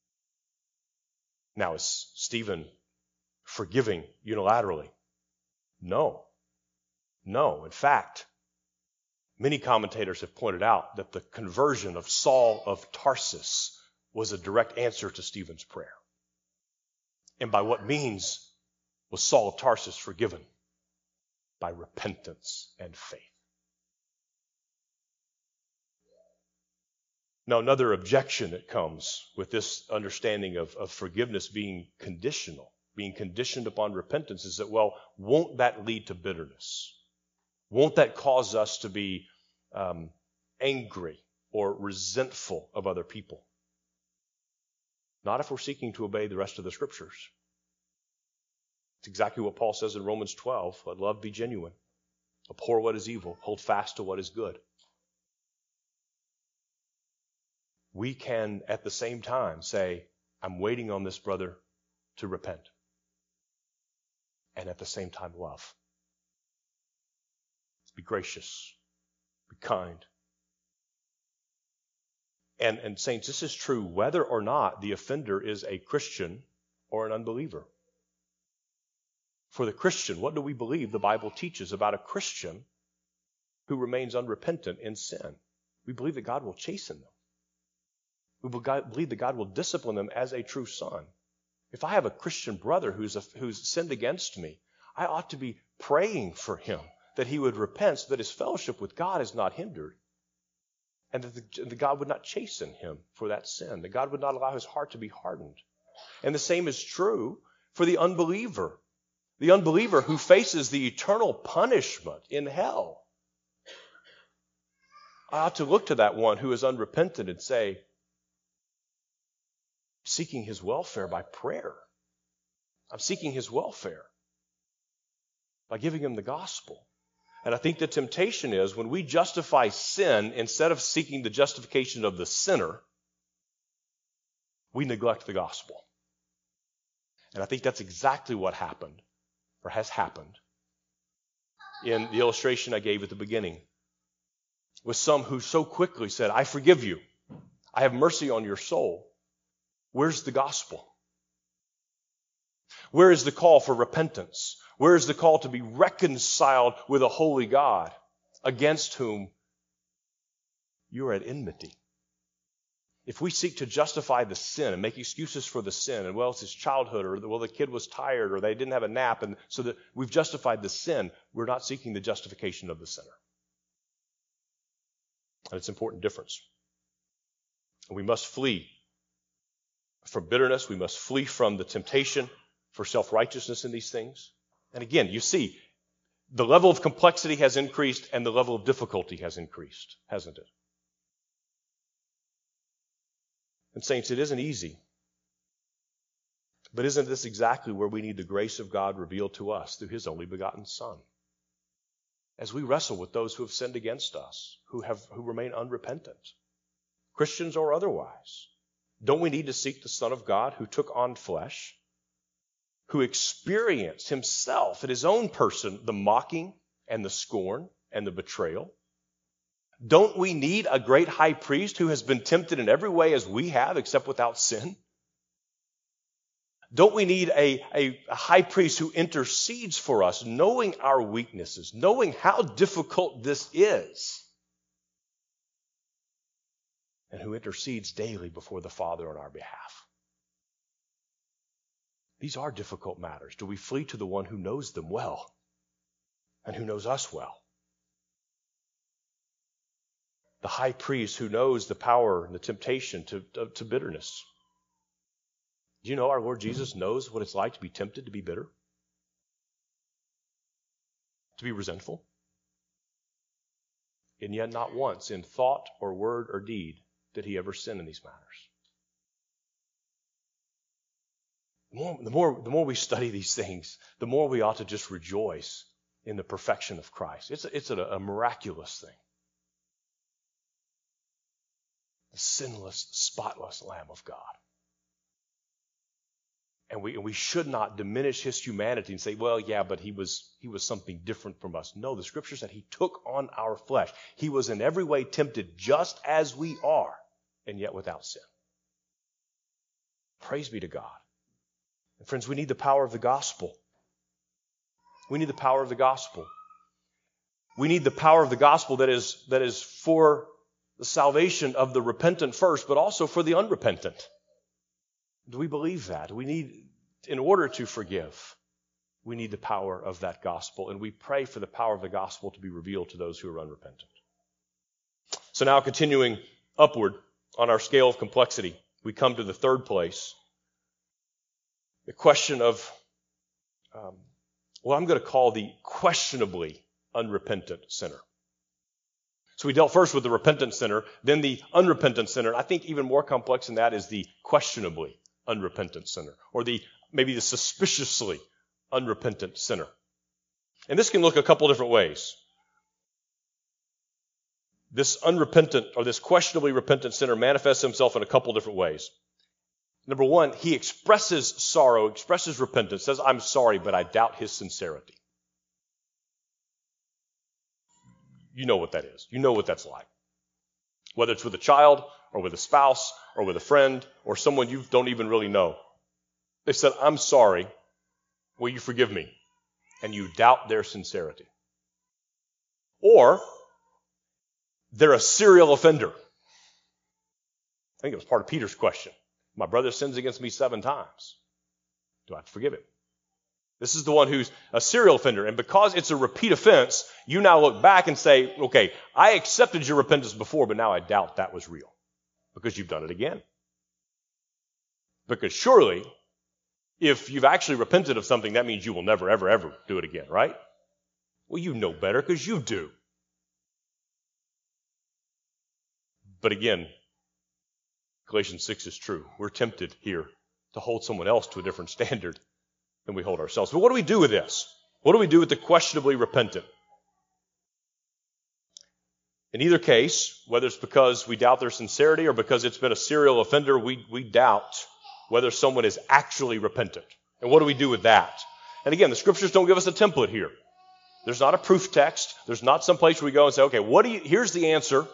Now, is Stephen forgiving unilaterally? No. No. In fact, many commentators have pointed out that the conversion of Saul of Tarsus was a direct answer to Stephen's prayer. And by what means was Saul of Tarsus forgiven? By repentance and faith. Now, another objection that comes with this understanding of forgiveness being conditional, being conditioned upon repentance, is that, well, won't that lead to bitterness? Won't that cause us to be angry or resentful of other people? Not if we're seeking to obey the rest of the Scriptures. It's exactly what Paul says in Romans 12. Let love be genuine. Abhor what is evil. Hold fast to what is good. we can at the same time say, I'm waiting on this brother to repent. And at the same time, love. Be gracious. Be kind. And saints, this is true whether or not the offender is a Christian or an unbeliever. For the Christian, what do we believe the Bible teaches about a Christian who remains unrepentant in sin? We believe that God will chasten them. We believe that God will discipline them as a true son. If I have a Christian brother who's sinned against me, I ought to be praying for him that he would repent so that his fellowship with God is not hindered. And that God would not chasten him for that sin. That God would not allow his heart to be hardened. And the same is true for the unbeliever. The unbeliever who faces the eternal punishment in hell. I ought to look to that one who is unrepentant and say, seeking his welfare by prayer. I'm seeking his welfare by giving him the gospel. And I think the temptation is when we justify sin, instead of seeking the justification of the sinner, we neglect the gospel. And I think that's exactly what happened, or has happened, in the illustration I gave at the beginning, with some who so quickly said, I forgive you. I have mercy on your soul. Where's the gospel? Where is the call for repentance? Where is the call to be reconciled with a holy God against whom you are at enmity? If we seek to justify the sin and make excuses for the sin, and well, it's his childhood, or well, the kid was tired, or they didn't have a nap, and so that we've justified the sin, we're not seeking the justification of the sinner. And it's an important difference. And we must flee from bitterness. We must flee from the temptation for self-righteousness in these things. And again, you see, the level of complexity has increased and the level of difficulty has increased, hasn't it? And saints, it isn't easy. But isn't this exactly where we need the grace of God revealed to us through his only begotten Son? As we wrestle with those who have sinned against us, who remain unrepentant, Christians or otherwise, don't we need to seek the Son of God who took on flesh, who experienced himself in his own person the mocking and the scorn and the betrayal? Don't we need a great high priest who has been tempted in every way as we have, except without sin? Don't we need a high priest who intercedes for us, knowing our weaknesses, knowing how difficult this is, and who intercedes daily before the Father on our behalf? These are difficult matters. Do we flee to the one who knows them well and who knows us well? The high priest who knows the power and the temptation to bitterness. Do you know our Lord Jesus knows what it's like to be tempted to be bitter? To be resentful? And yet not once in thought or word or deed did he ever sin in these matters. The more we study these things, the more we ought to just rejoice in the perfection of Christ. It's a miraculous thing. The sinless, spotless Lamb of God. And we should not diminish his humanity and say, well, yeah, but he was something different from us. No, the Scripture said he took on our flesh. He was in every way tempted just as we are, and yet without sin. Praise be to God. And friends, we need the power of the gospel. We need the power of the gospel. We need the power of the gospel that is for the salvation of the repentant first, but also for the unrepentant. Do we believe that? In order to forgive, we need the power of that gospel, and we pray for the power of the gospel to be revealed to those who are unrepentant. So now, continuing upward on our scale of complexity, we come to the third place. The question of, what I'm going to call the questionably unrepentant sinner. So we dealt first with the repentant sinner, then the unrepentant sinner. I think even more complex than that is the questionably unrepentant sinner, or maybe the suspiciously unrepentant sinner. And this can look a couple different ways. this unrepentant or this questionably repentant sinner manifests himself in a couple different ways. Number one, he expresses sorrow, expresses repentance, says, I'm sorry, but I doubt his sincerity. You know what that is. You know what that's like. Whether it's with a child or with a spouse or with a friend or someone you don't even really know. They said, I'm sorry. Will you forgive me? And you doubt their sincerity. Or they're a serial offender. I think it was part of Peter's question. My brother sins against me 7 times. Do I have to forgive him? This is the one who's a serial offender. And because it's a repeat offense, you now look back and say, okay, I accepted your repentance before, but now I doubt that was real. Because you've done it again. Because surely, if you've actually repented of something, that means you will never, ever, ever do it again, right? Well, you know better because you do. But again, Galatians 6 is true. We're tempted here to hold someone else to a different standard than we hold ourselves. But what do we do with this? What do we do with the questionably repentant? In either case, whether it's because we doubt their sincerity or because it's been a serial offender, we doubt whether someone is actually repentant. And what do we do with that? And again, the scriptures don't give us a template here. There's not a proof text. There's not some place where we go and say, okay, here's the answer.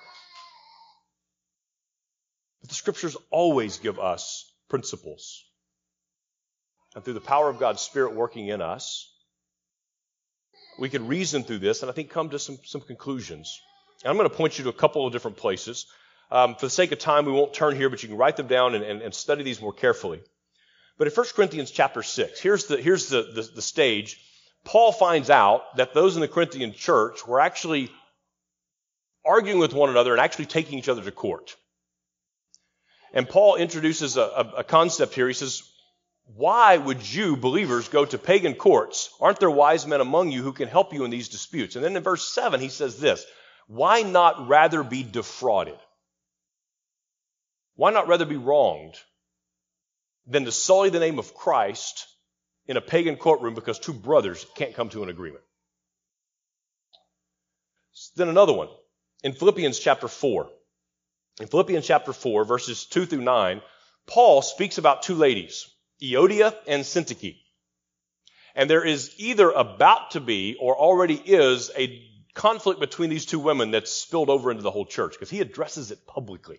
But the scriptures always give us principles. And through the power of God's Spirit working in us, we can reason through this and I think come to some conclusions. And I'm going to point you to a couple of different places. For the sake of time, we won't turn here, but you can write them down and study these more carefully. But in 1 Corinthians chapter 6, here's the stage. Paul finds out that those in the Corinthian church were actually arguing with one another and actually taking each other to court. And Paul introduces a concept here. He says, why would you, believers, go to pagan courts? Aren't there wise men among you who can help you in these disputes? And then in verse 7, he says this, why not rather be defrauded? Why not rather be wronged than to sully the name of Christ in a pagan courtroom because 2 brothers can't come to an agreement? Then another one, in Philippians chapter 4. In Philippians chapter 4, verses 2 through 9, Paul speaks about 2 ladies, Euodia and Syntyche. And there is either about to be or already is a conflict between these 2 women that's spilled over into the whole church because he addresses it publicly.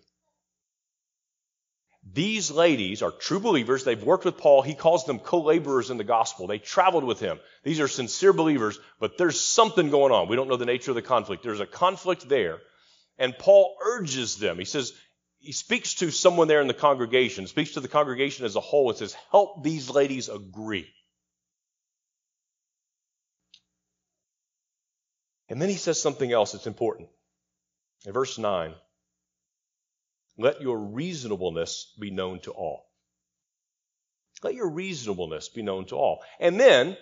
These ladies are true believers. They've worked with Paul. He calls them co-laborers in the gospel. They traveled with him. These are sincere believers, but there's something going on. We don't know the nature of the conflict. There's a conflict there. And Paul urges them. He says, he speaks to someone there in the congregation, speaks to the congregation as a whole and says, help these ladies agree. And then he says something else that's important. In verse 9, let your reasonableness be known to all. Let your reasonableness be known to all. And then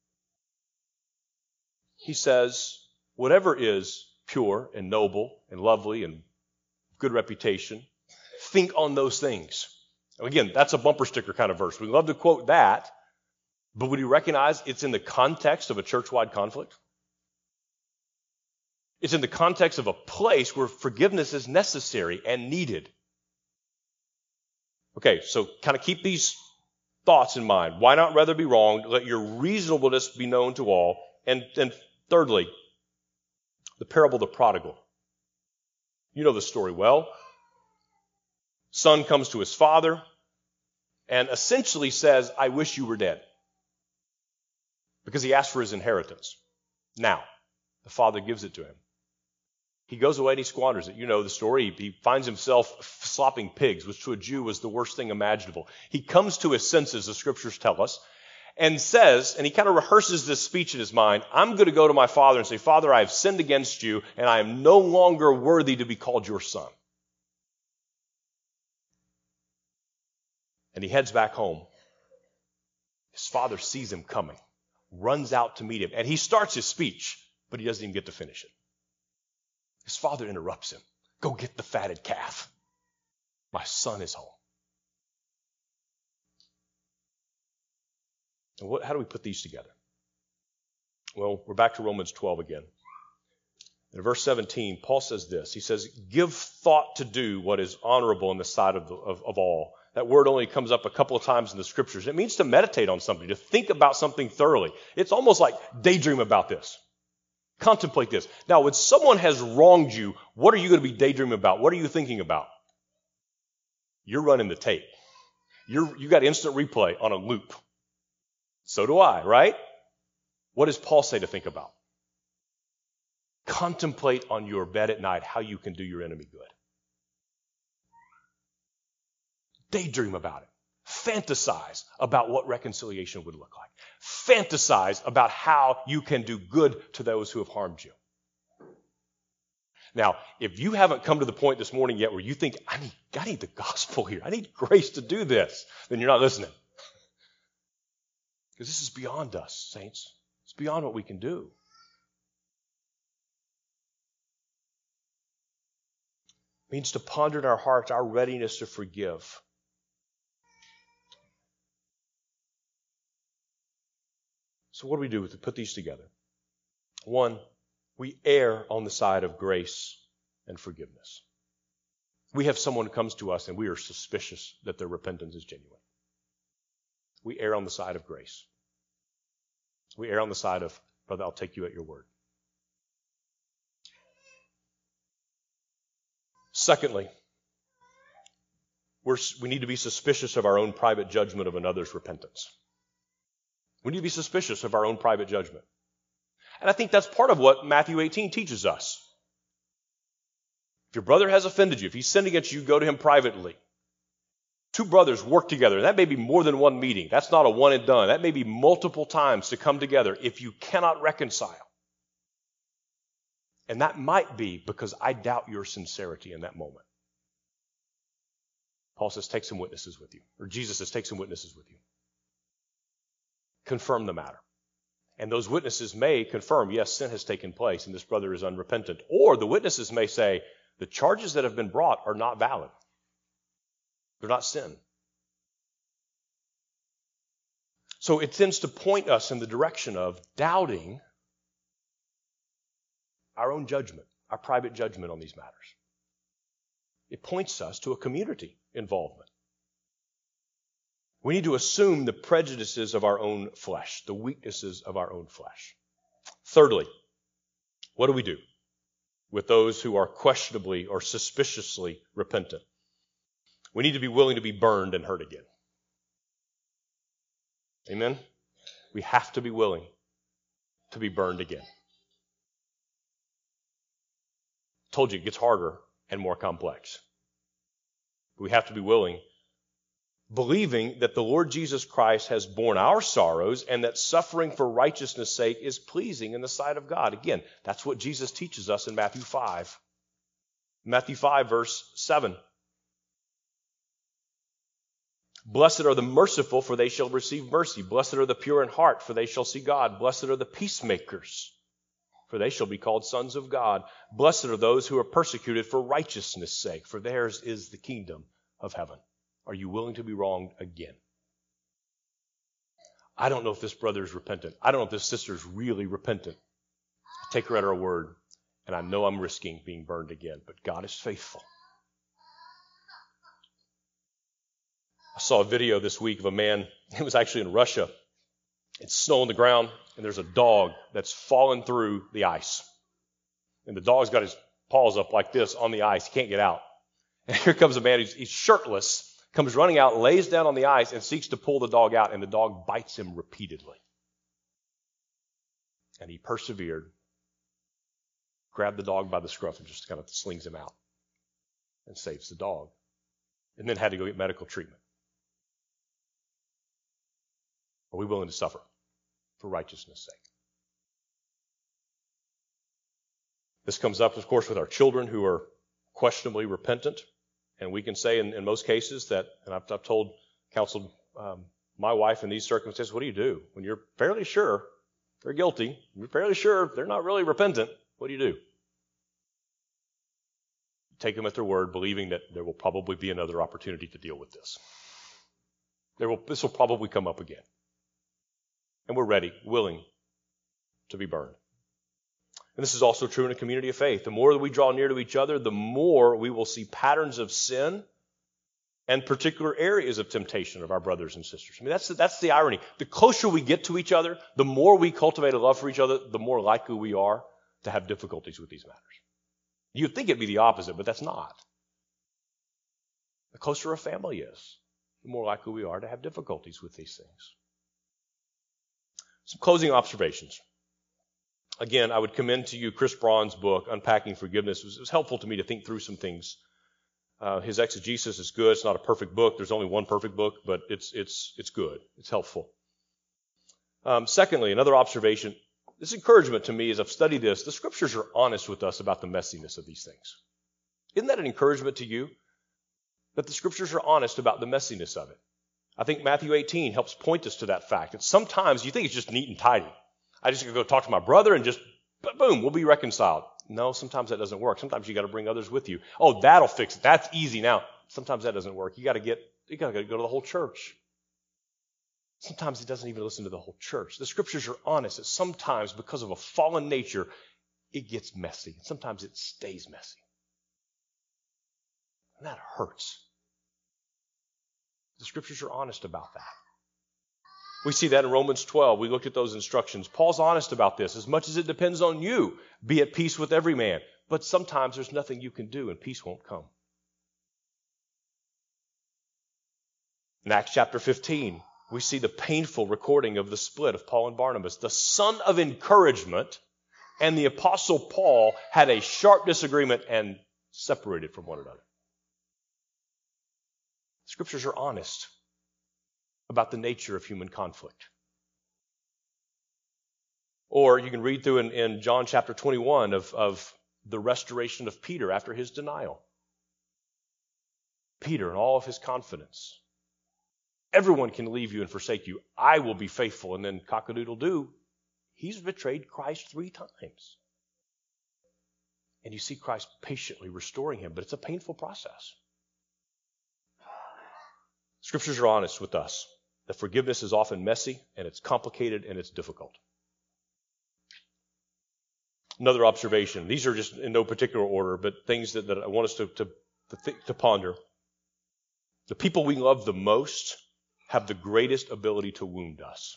he says, whatever is pure and noble and lovely and good reputation, think on those things. Again, that's a bumper sticker kind of verse. We love to quote that, but would you recognize it's in the context of a church-wide conflict? It's in the context of a place where forgiveness is necessary and needed. Okay, so kind of keep these thoughts in mind. Why not rather be wronged? Let your reasonableness be known to all. And thirdly, the parable of the prodigal. You know the story well. Son comes to his father and essentially says, I wish you were dead. Because he asked for his inheritance. Now, the father gives it to him. He goes away and he squanders it. You know the story. He finds himself slopping pigs, which to a Jew was the worst thing imaginable. He comes to his senses, the scriptures tell us, and says, and he kind of rehearses this speech in his mind, I'm going to go to my father and say, Father, I have sinned against you, and I am no longer worthy to be called your son. And he heads back home. His father sees him coming, runs out to meet him, and he starts his speech, but he doesn't even get to finish it. His father interrupts him. Go get the fatted calf. My son is home. And how do we put these together? Well, we're back to Romans 12 again. In verse 17, Paul says this. He says, give thought to do what is honorable in the sight of all. That word only comes up a couple of times in the scriptures. It means to meditate on something, to think about something thoroughly. It's almost like daydream about this. Contemplate this. Now, when someone has wronged you, what are you going to be daydreaming about? What are you thinking about? You're running the tape. You got instant replay on a loop. So do I, right? What does Paul say to think about? Contemplate on your bed at night how you can do your enemy good. Daydream about it. Fantasize about what reconciliation would look like. Fantasize about how you can do good to those who have harmed you. Now, if you haven't come to the point this morning yet where you think, I need the gospel here, I need grace to do this, then you're not listening. Because this is beyond us, saints. It's beyond what we can do. It means to ponder in our hearts our readiness to forgive. So what do we do to put these together? One, we err on the side of grace and forgiveness. We have someone who comes to us and we are suspicious that their repentance is genuine. We err on the side of grace. We err on the side of, brother, I'll take you at your word. Secondly, we need to be suspicious of our own private judgment of another's repentance. We need to be suspicious of our own private judgment. And I think that's part of what Matthew 18 teaches us. If your brother has offended you, if he's sinned against you, go to him privately. Two brothers work together. That may be more than one meeting. That's not a one and done. That may be multiple times to come together if you cannot reconcile. And that might be because I doubt your sincerity in that moment. Paul says, take some witnesses with you. Or Jesus says, take some witnesses with you. Confirm the matter. And those witnesses may confirm, yes, sin has taken place and this brother is unrepentant. Or the witnesses may say, the charges that have been brought are not valid. They're not sin. So it tends to point us in the direction of doubting our own judgment, our private judgment on these matters. It points us to a community involvement. We need to assume the prejudices of our own flesh, the weaknesses of our own flesh. Thirdly, what do we do with those who are questionably or suspiciously repentant? We need to be willing to be burned and hurt again. Amen? We have to be willing to be burned again. Told you it gets harder and more complex. We have to be willing, believing that the Lord Jesus Christ has borne our sorrows and that suffering for righteousness' sake is pleasing in the sight of God. Again, that's what Jesus teaches us in Matthew 5. Matthew 5, verse 7. Blessed are the merciful, for they shall receive mercy. Blessed are the pure in heart, for they shall see God. Blessed are the peacemakers, for they shall be called sons of God. Blessed are those who are persecuted for righteousness' sake, for theirs is the kingdom of heaven. Are you willing to be wronged again? I don't know if this brother is repentant. I don't know if this sister is really repentant. I take her at her word, and I know I'm risking being burned again, but God is faithful. I saw a video this week of a man, it was actually in Russia. It's snow on the ground, and there's a dog that's fallen through the ice. And the dog's got his paws up like this on the ice. He can't get out. And here comes a man, he's shirtless, comes running out, lays down on the ice, and seeks to pull the dog out, and the dog bites him repeatedly. And he persevered, grabbed the dog by the scruff, and just kind of slings him out and saves the dog. And then had to go get medical treatment. Are we willing to suffer for righteousness' sake? This comes up, of course, with our children who are questionably repentant. And we can say in most cases that, and I've counseled my wife in these circumstances, what do you do? When you're fairly sure they're guilty, you're fairly sure they're not really repentant, what do? You take them at their word, believing that there will probably be another opportunity to deal with this. This will probably come up again. And we're ready, willing to be burned. And this is also true in a community of faith. The more that we draw near to each other, the more we will see patterns of sin and particular areas of temptation of our brothers and sisters. I mean, that's the irony. The closer we get to each other, the more we cultivate a love for each other, the more likely we are to have difficulties with these matters. You'd think it'd be the opposite, but that's not. The closer a family is, the more likely we are to have difficulties with these things. Some closing observations. Again, I would commend to you Chris Braun's book, Unpacking Forgiveness. It was helpful to me to think through some things. His exegesis is good. It's not a perfect book. There's only one perfect book, but it's good. It's helpful. Secondly, another observation. This encouragement to me as I've studied this, the Scriptures are honest with us about the messiness of these things. Isn't that an encouragement to you? That the Scriptures are honest about the messiness of it. I think Matthew 18 helps point us to that fact. That sometimes you think it's just neat and tidy. I just go talk to my brother and just, boom, we'll be reconciled. No, sometimes that doesn't work. Sometimes you got to bring others with you. Oh, that'll fix it. That's easy now. Sometimes that doesn't work. You got to go to the whole church. Sometimes it doesn't even listen to the whole church. The Scriptures are honest that sometimes because of a fallen nature, it gets messy. Sometimes it stays messy. And that hurts. The Scriptures are honest about that. We see that in Romans 12. We looked at those instructions. Paul's honest about this. As much as it depends on you, be at peace with every man. But sometimes there's nothing you can do and peace won't come. In Acts chapter 15, we see the painful recording of the split of Paul and Barnabas. The son of encouragement and the apostle Paul had a sharp disagreement and separated from one another. Scriptures are honest about the nature of human conflict. Or you can read through in John chapter 21 of the restoration of Peter after his denial. Peter and all of his confidence. Everyone can leave you and forsake you. I will be faithful. And then cock-a-doodle-doo, he's betrayed Christ 3 times. And you see Christ patiently restoring him, but it's a painful process. Scriptures are honest with us. That forgiveness is often messy, and it's complicated, and it's difficult. Another observation. These are just in no particular order, but things that I want us to ponder. The people we love the most have the greatest ability to wound us.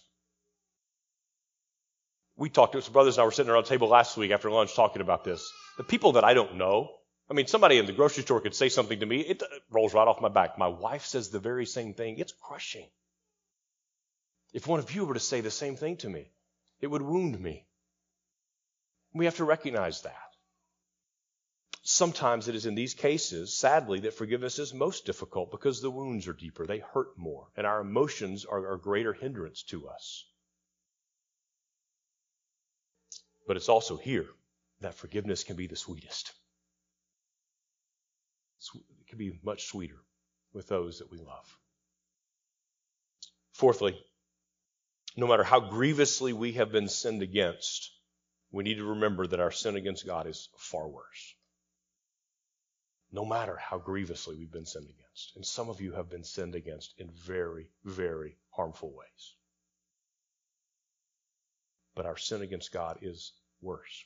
We talked to some brothers and I were sitting around the table last week after lunch talking about this. The people that I don't know, I mean, somebody in the grocery store could say something to me, it rolls right off my back. My wife says the very same thing. It's crushing. If one of you were to say the same thing to me, it would wound me. We have to recognize that. Sometimes it is in these cases, sadly, that forgiveness is most difficult because the wounds are deeper. They hurt more, and our emotions are a greater hindrance to us. But it's also here that forgiveness can be the sweetest. It can be much sweeter with those that we love. Fourthly, no matter how grievously we have been sinned against, we need to remember that our sin against God is far worse. No matter how grievously we've been sinned against. And some of you have been sinned against in very, very harmful ways. But our sin against God is worse.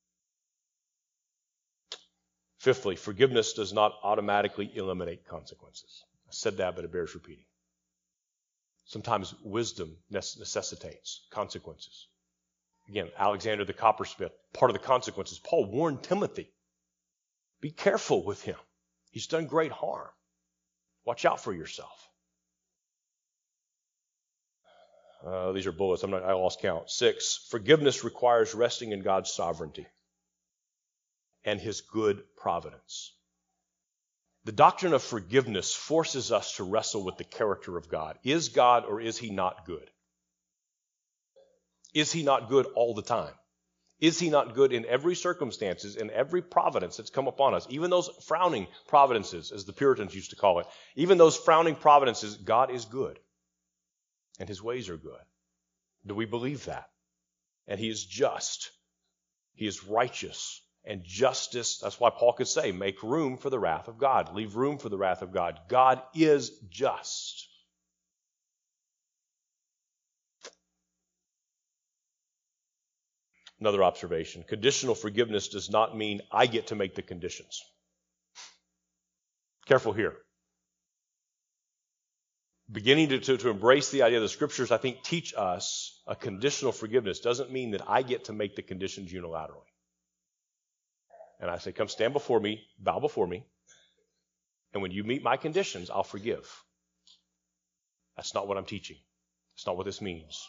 Fifthly, forgiveness does not automatically eliminate consequences. I said that, but it bears repeating. Sometimes wisdom necessitates consequences. Again, Alexander the coppersmith, part of the consequences, Paul warned Timothy, be careful with him. He's done great harm. Watch out for yourself. These are bullets. I lost count. 6, forgiveness requires resting in God's sovereignty and his good providence. The doctrine of forgiveness forces us to wrestle with the character of God. Is God or is he not good? Is he not good all the time? Is he not good in every circumstances, in every providence that's come upon us? Even those frowning providences, as the Puritans used to call it, even those frowning providences, God is good. And his ways are good. Do we believe that? And he is just. He is righteous. And justice, that's why Paul could say, make room for the wrath of God. Leave room for the wrath of God. God is just. Another observation. Conditional forgiveness does not mean I get to make the conditions. Careful here. Beginning to embrace the idea of the Scriptures, I think, teach us a conditional forgiveness doesn't mean that I get to make the conditions unilaterally. And I say, come stand before me, bow before me, and when you meet my conditions, I'll forgive. That's not what I'm teaching. That's not what this means.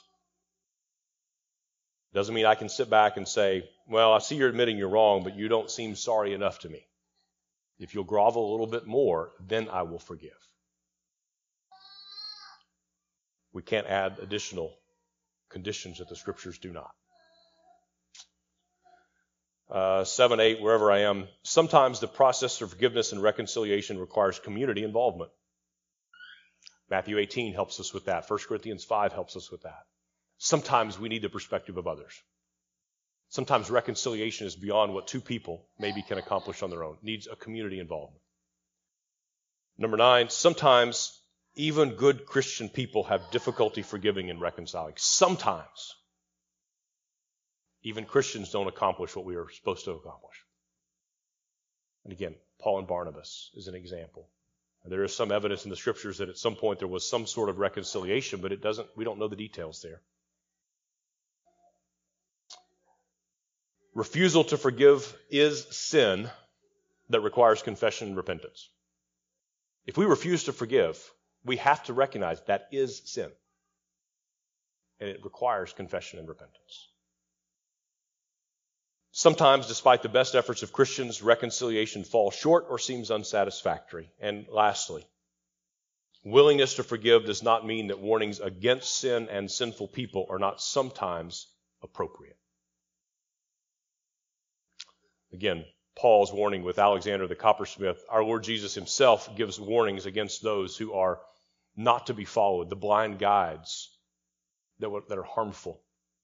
It doesn't mean I can sit back and say, well, I see you're admitting you're wrong, but you don't seem sorry enough to me. If you'll grovel a little bit more, then I will forgive. We can't add additional conditions that the Scriptures do not. 7, 8, wherever I am, sometimes the process of forgiveness and reconciliation requires community involvement. Matthew 18 helps us with that. 1 Corinthians 5 helps us with that. Sometimes we need the perspective of others. Sometimes reconciliation is beyond what two people maybe can accomplish on their own. It needs a community involvement. Number 9, sometimes even good Christian people have difficulty forgiving and reconciling. Sometimes. Even Christians don't accomplish what we are supposed to accomplish. And again, Paul and Barnabas is an example. There is some evidence in the Scriptures that at some point there was some sort of reconciliation, but we don't know the details there. Refusal to forgive is sin that requires confession and repentance. If we refuse to forgive, we have to recognize that is sin. And it requires confession and repentance. Sometimes, despite the best efforts of Christians, reconciliation falls short or seems unsatisfactory. And lastly, willingness to forgive does not mean that warnings against sin and sinful people are not sometimes appropriate. Again, Paul's warning with Alexander the coppersmith, our Lord Jesus himself gives warnings against those who are not to be followed, the blind guides that are harmful.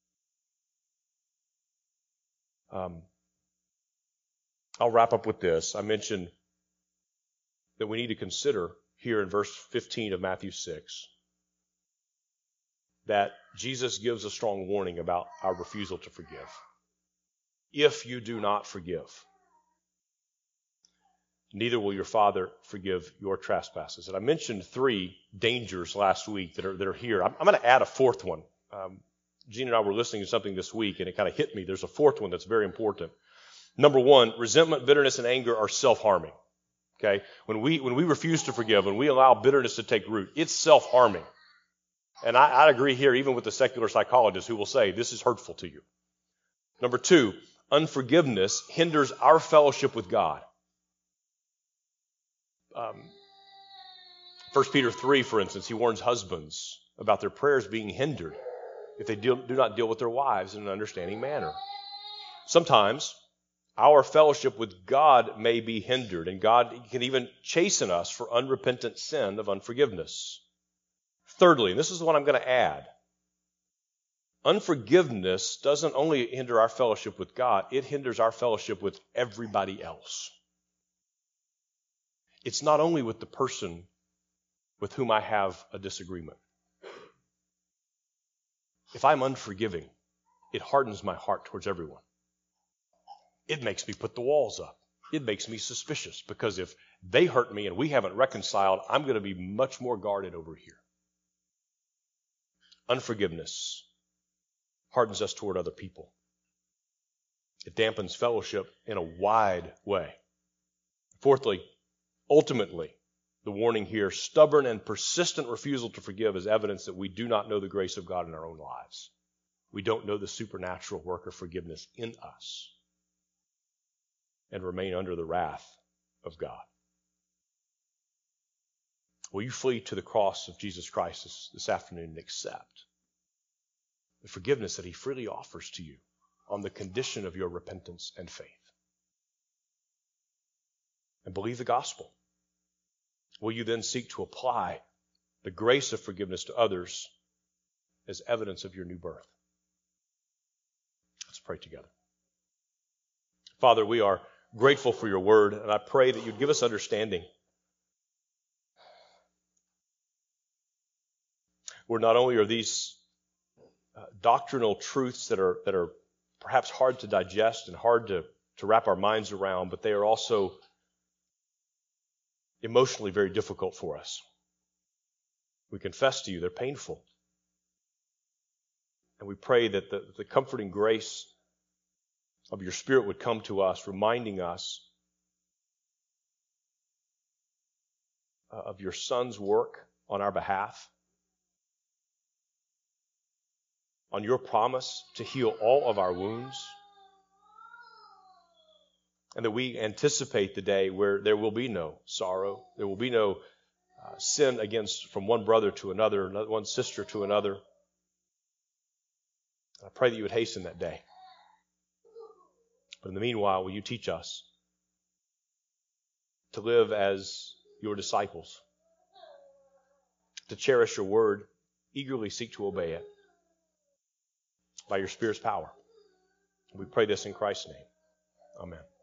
I'll wrap up with this. I mentioned that we need to consider here in verse 15 of Matthew 6 that Jesus gives a strong warning about our refusal to forgive. If you do not forgive, neither will your Father forgive your trespasses. And I mentioned 3 dangers last week that are here. I'm going to add a 4th one. Gene and I were listening to something this week, and it kind of hit me. There's a 4th one that's very important. Number 1, resentment, bitterness, and anger are self-harming. Okay? When we refuse to forgive, when we allow bitterness to take root, it's self-harming. And I agree here, even with the secular psychologists who will say this is hurtful to you. Number 2, unforgiveness hinders our fellowship with God. 1 Peter 3, for instance, he warns husbands about their prayers being hindered if they do not deal with their wives in an understanding manner. Sometimes our fellowship with God may be hindered, and God can even chasten us for unrepentant sin of unforgiveness. Thirdly, and this is what I'm going to add, unforgiveness doesn't only hinder our fellowship with God, it hinders our fellowship with everybody else. It's not only with the person with whom I have a disagreement. If I'm unforgiving, it hardens my heart towards everyone. It makes me put the walls up. It makes me suspicious because if they hurt me and we haven't reconciled, I'm going to be much more guarded over here. Unforgiveness hardens us toward other people. It dampens fellowship in a wide way. Fourthly, ultimately, the warning here, stubborn and persistent refusal to forgive is evidence that we do not know the grace of God in our own lives. We don't know the supernatural work of forgiveness in us and remain under the wrath of God. Will you flee to the cross of Jesus Christ this afternoon and accept the forgiveness that he freely offers to you on the condition of your repentance and faith? And believe the gospel. Will you then seek to apply the grace of forgiveness to others as evidence of your new birth? Let's pray together. Father, we are grateful for your word, and I pray that you'd give us understanding. Where not only are these doctrinal truths that are perhaps hard to digest and hard to wrap our minds around, but they are also emotionally very difficult for us. We confess to you they're painful. And we pray that the comforting grace of your Spirit would come to us, reminding us of your Son's work on our behalf, on your promise to heal all of our wounds, and that we anticipate the day where there will be no sorrow, there will be no sin against from one brother to another, one sister to another. I pray that you would hasten that day. But in the meanwhile, will you teach us to live as your disciples, to cherish your word, eagerly seek to obey it by your Spirit's power. We pray this in Christ's name. Amen.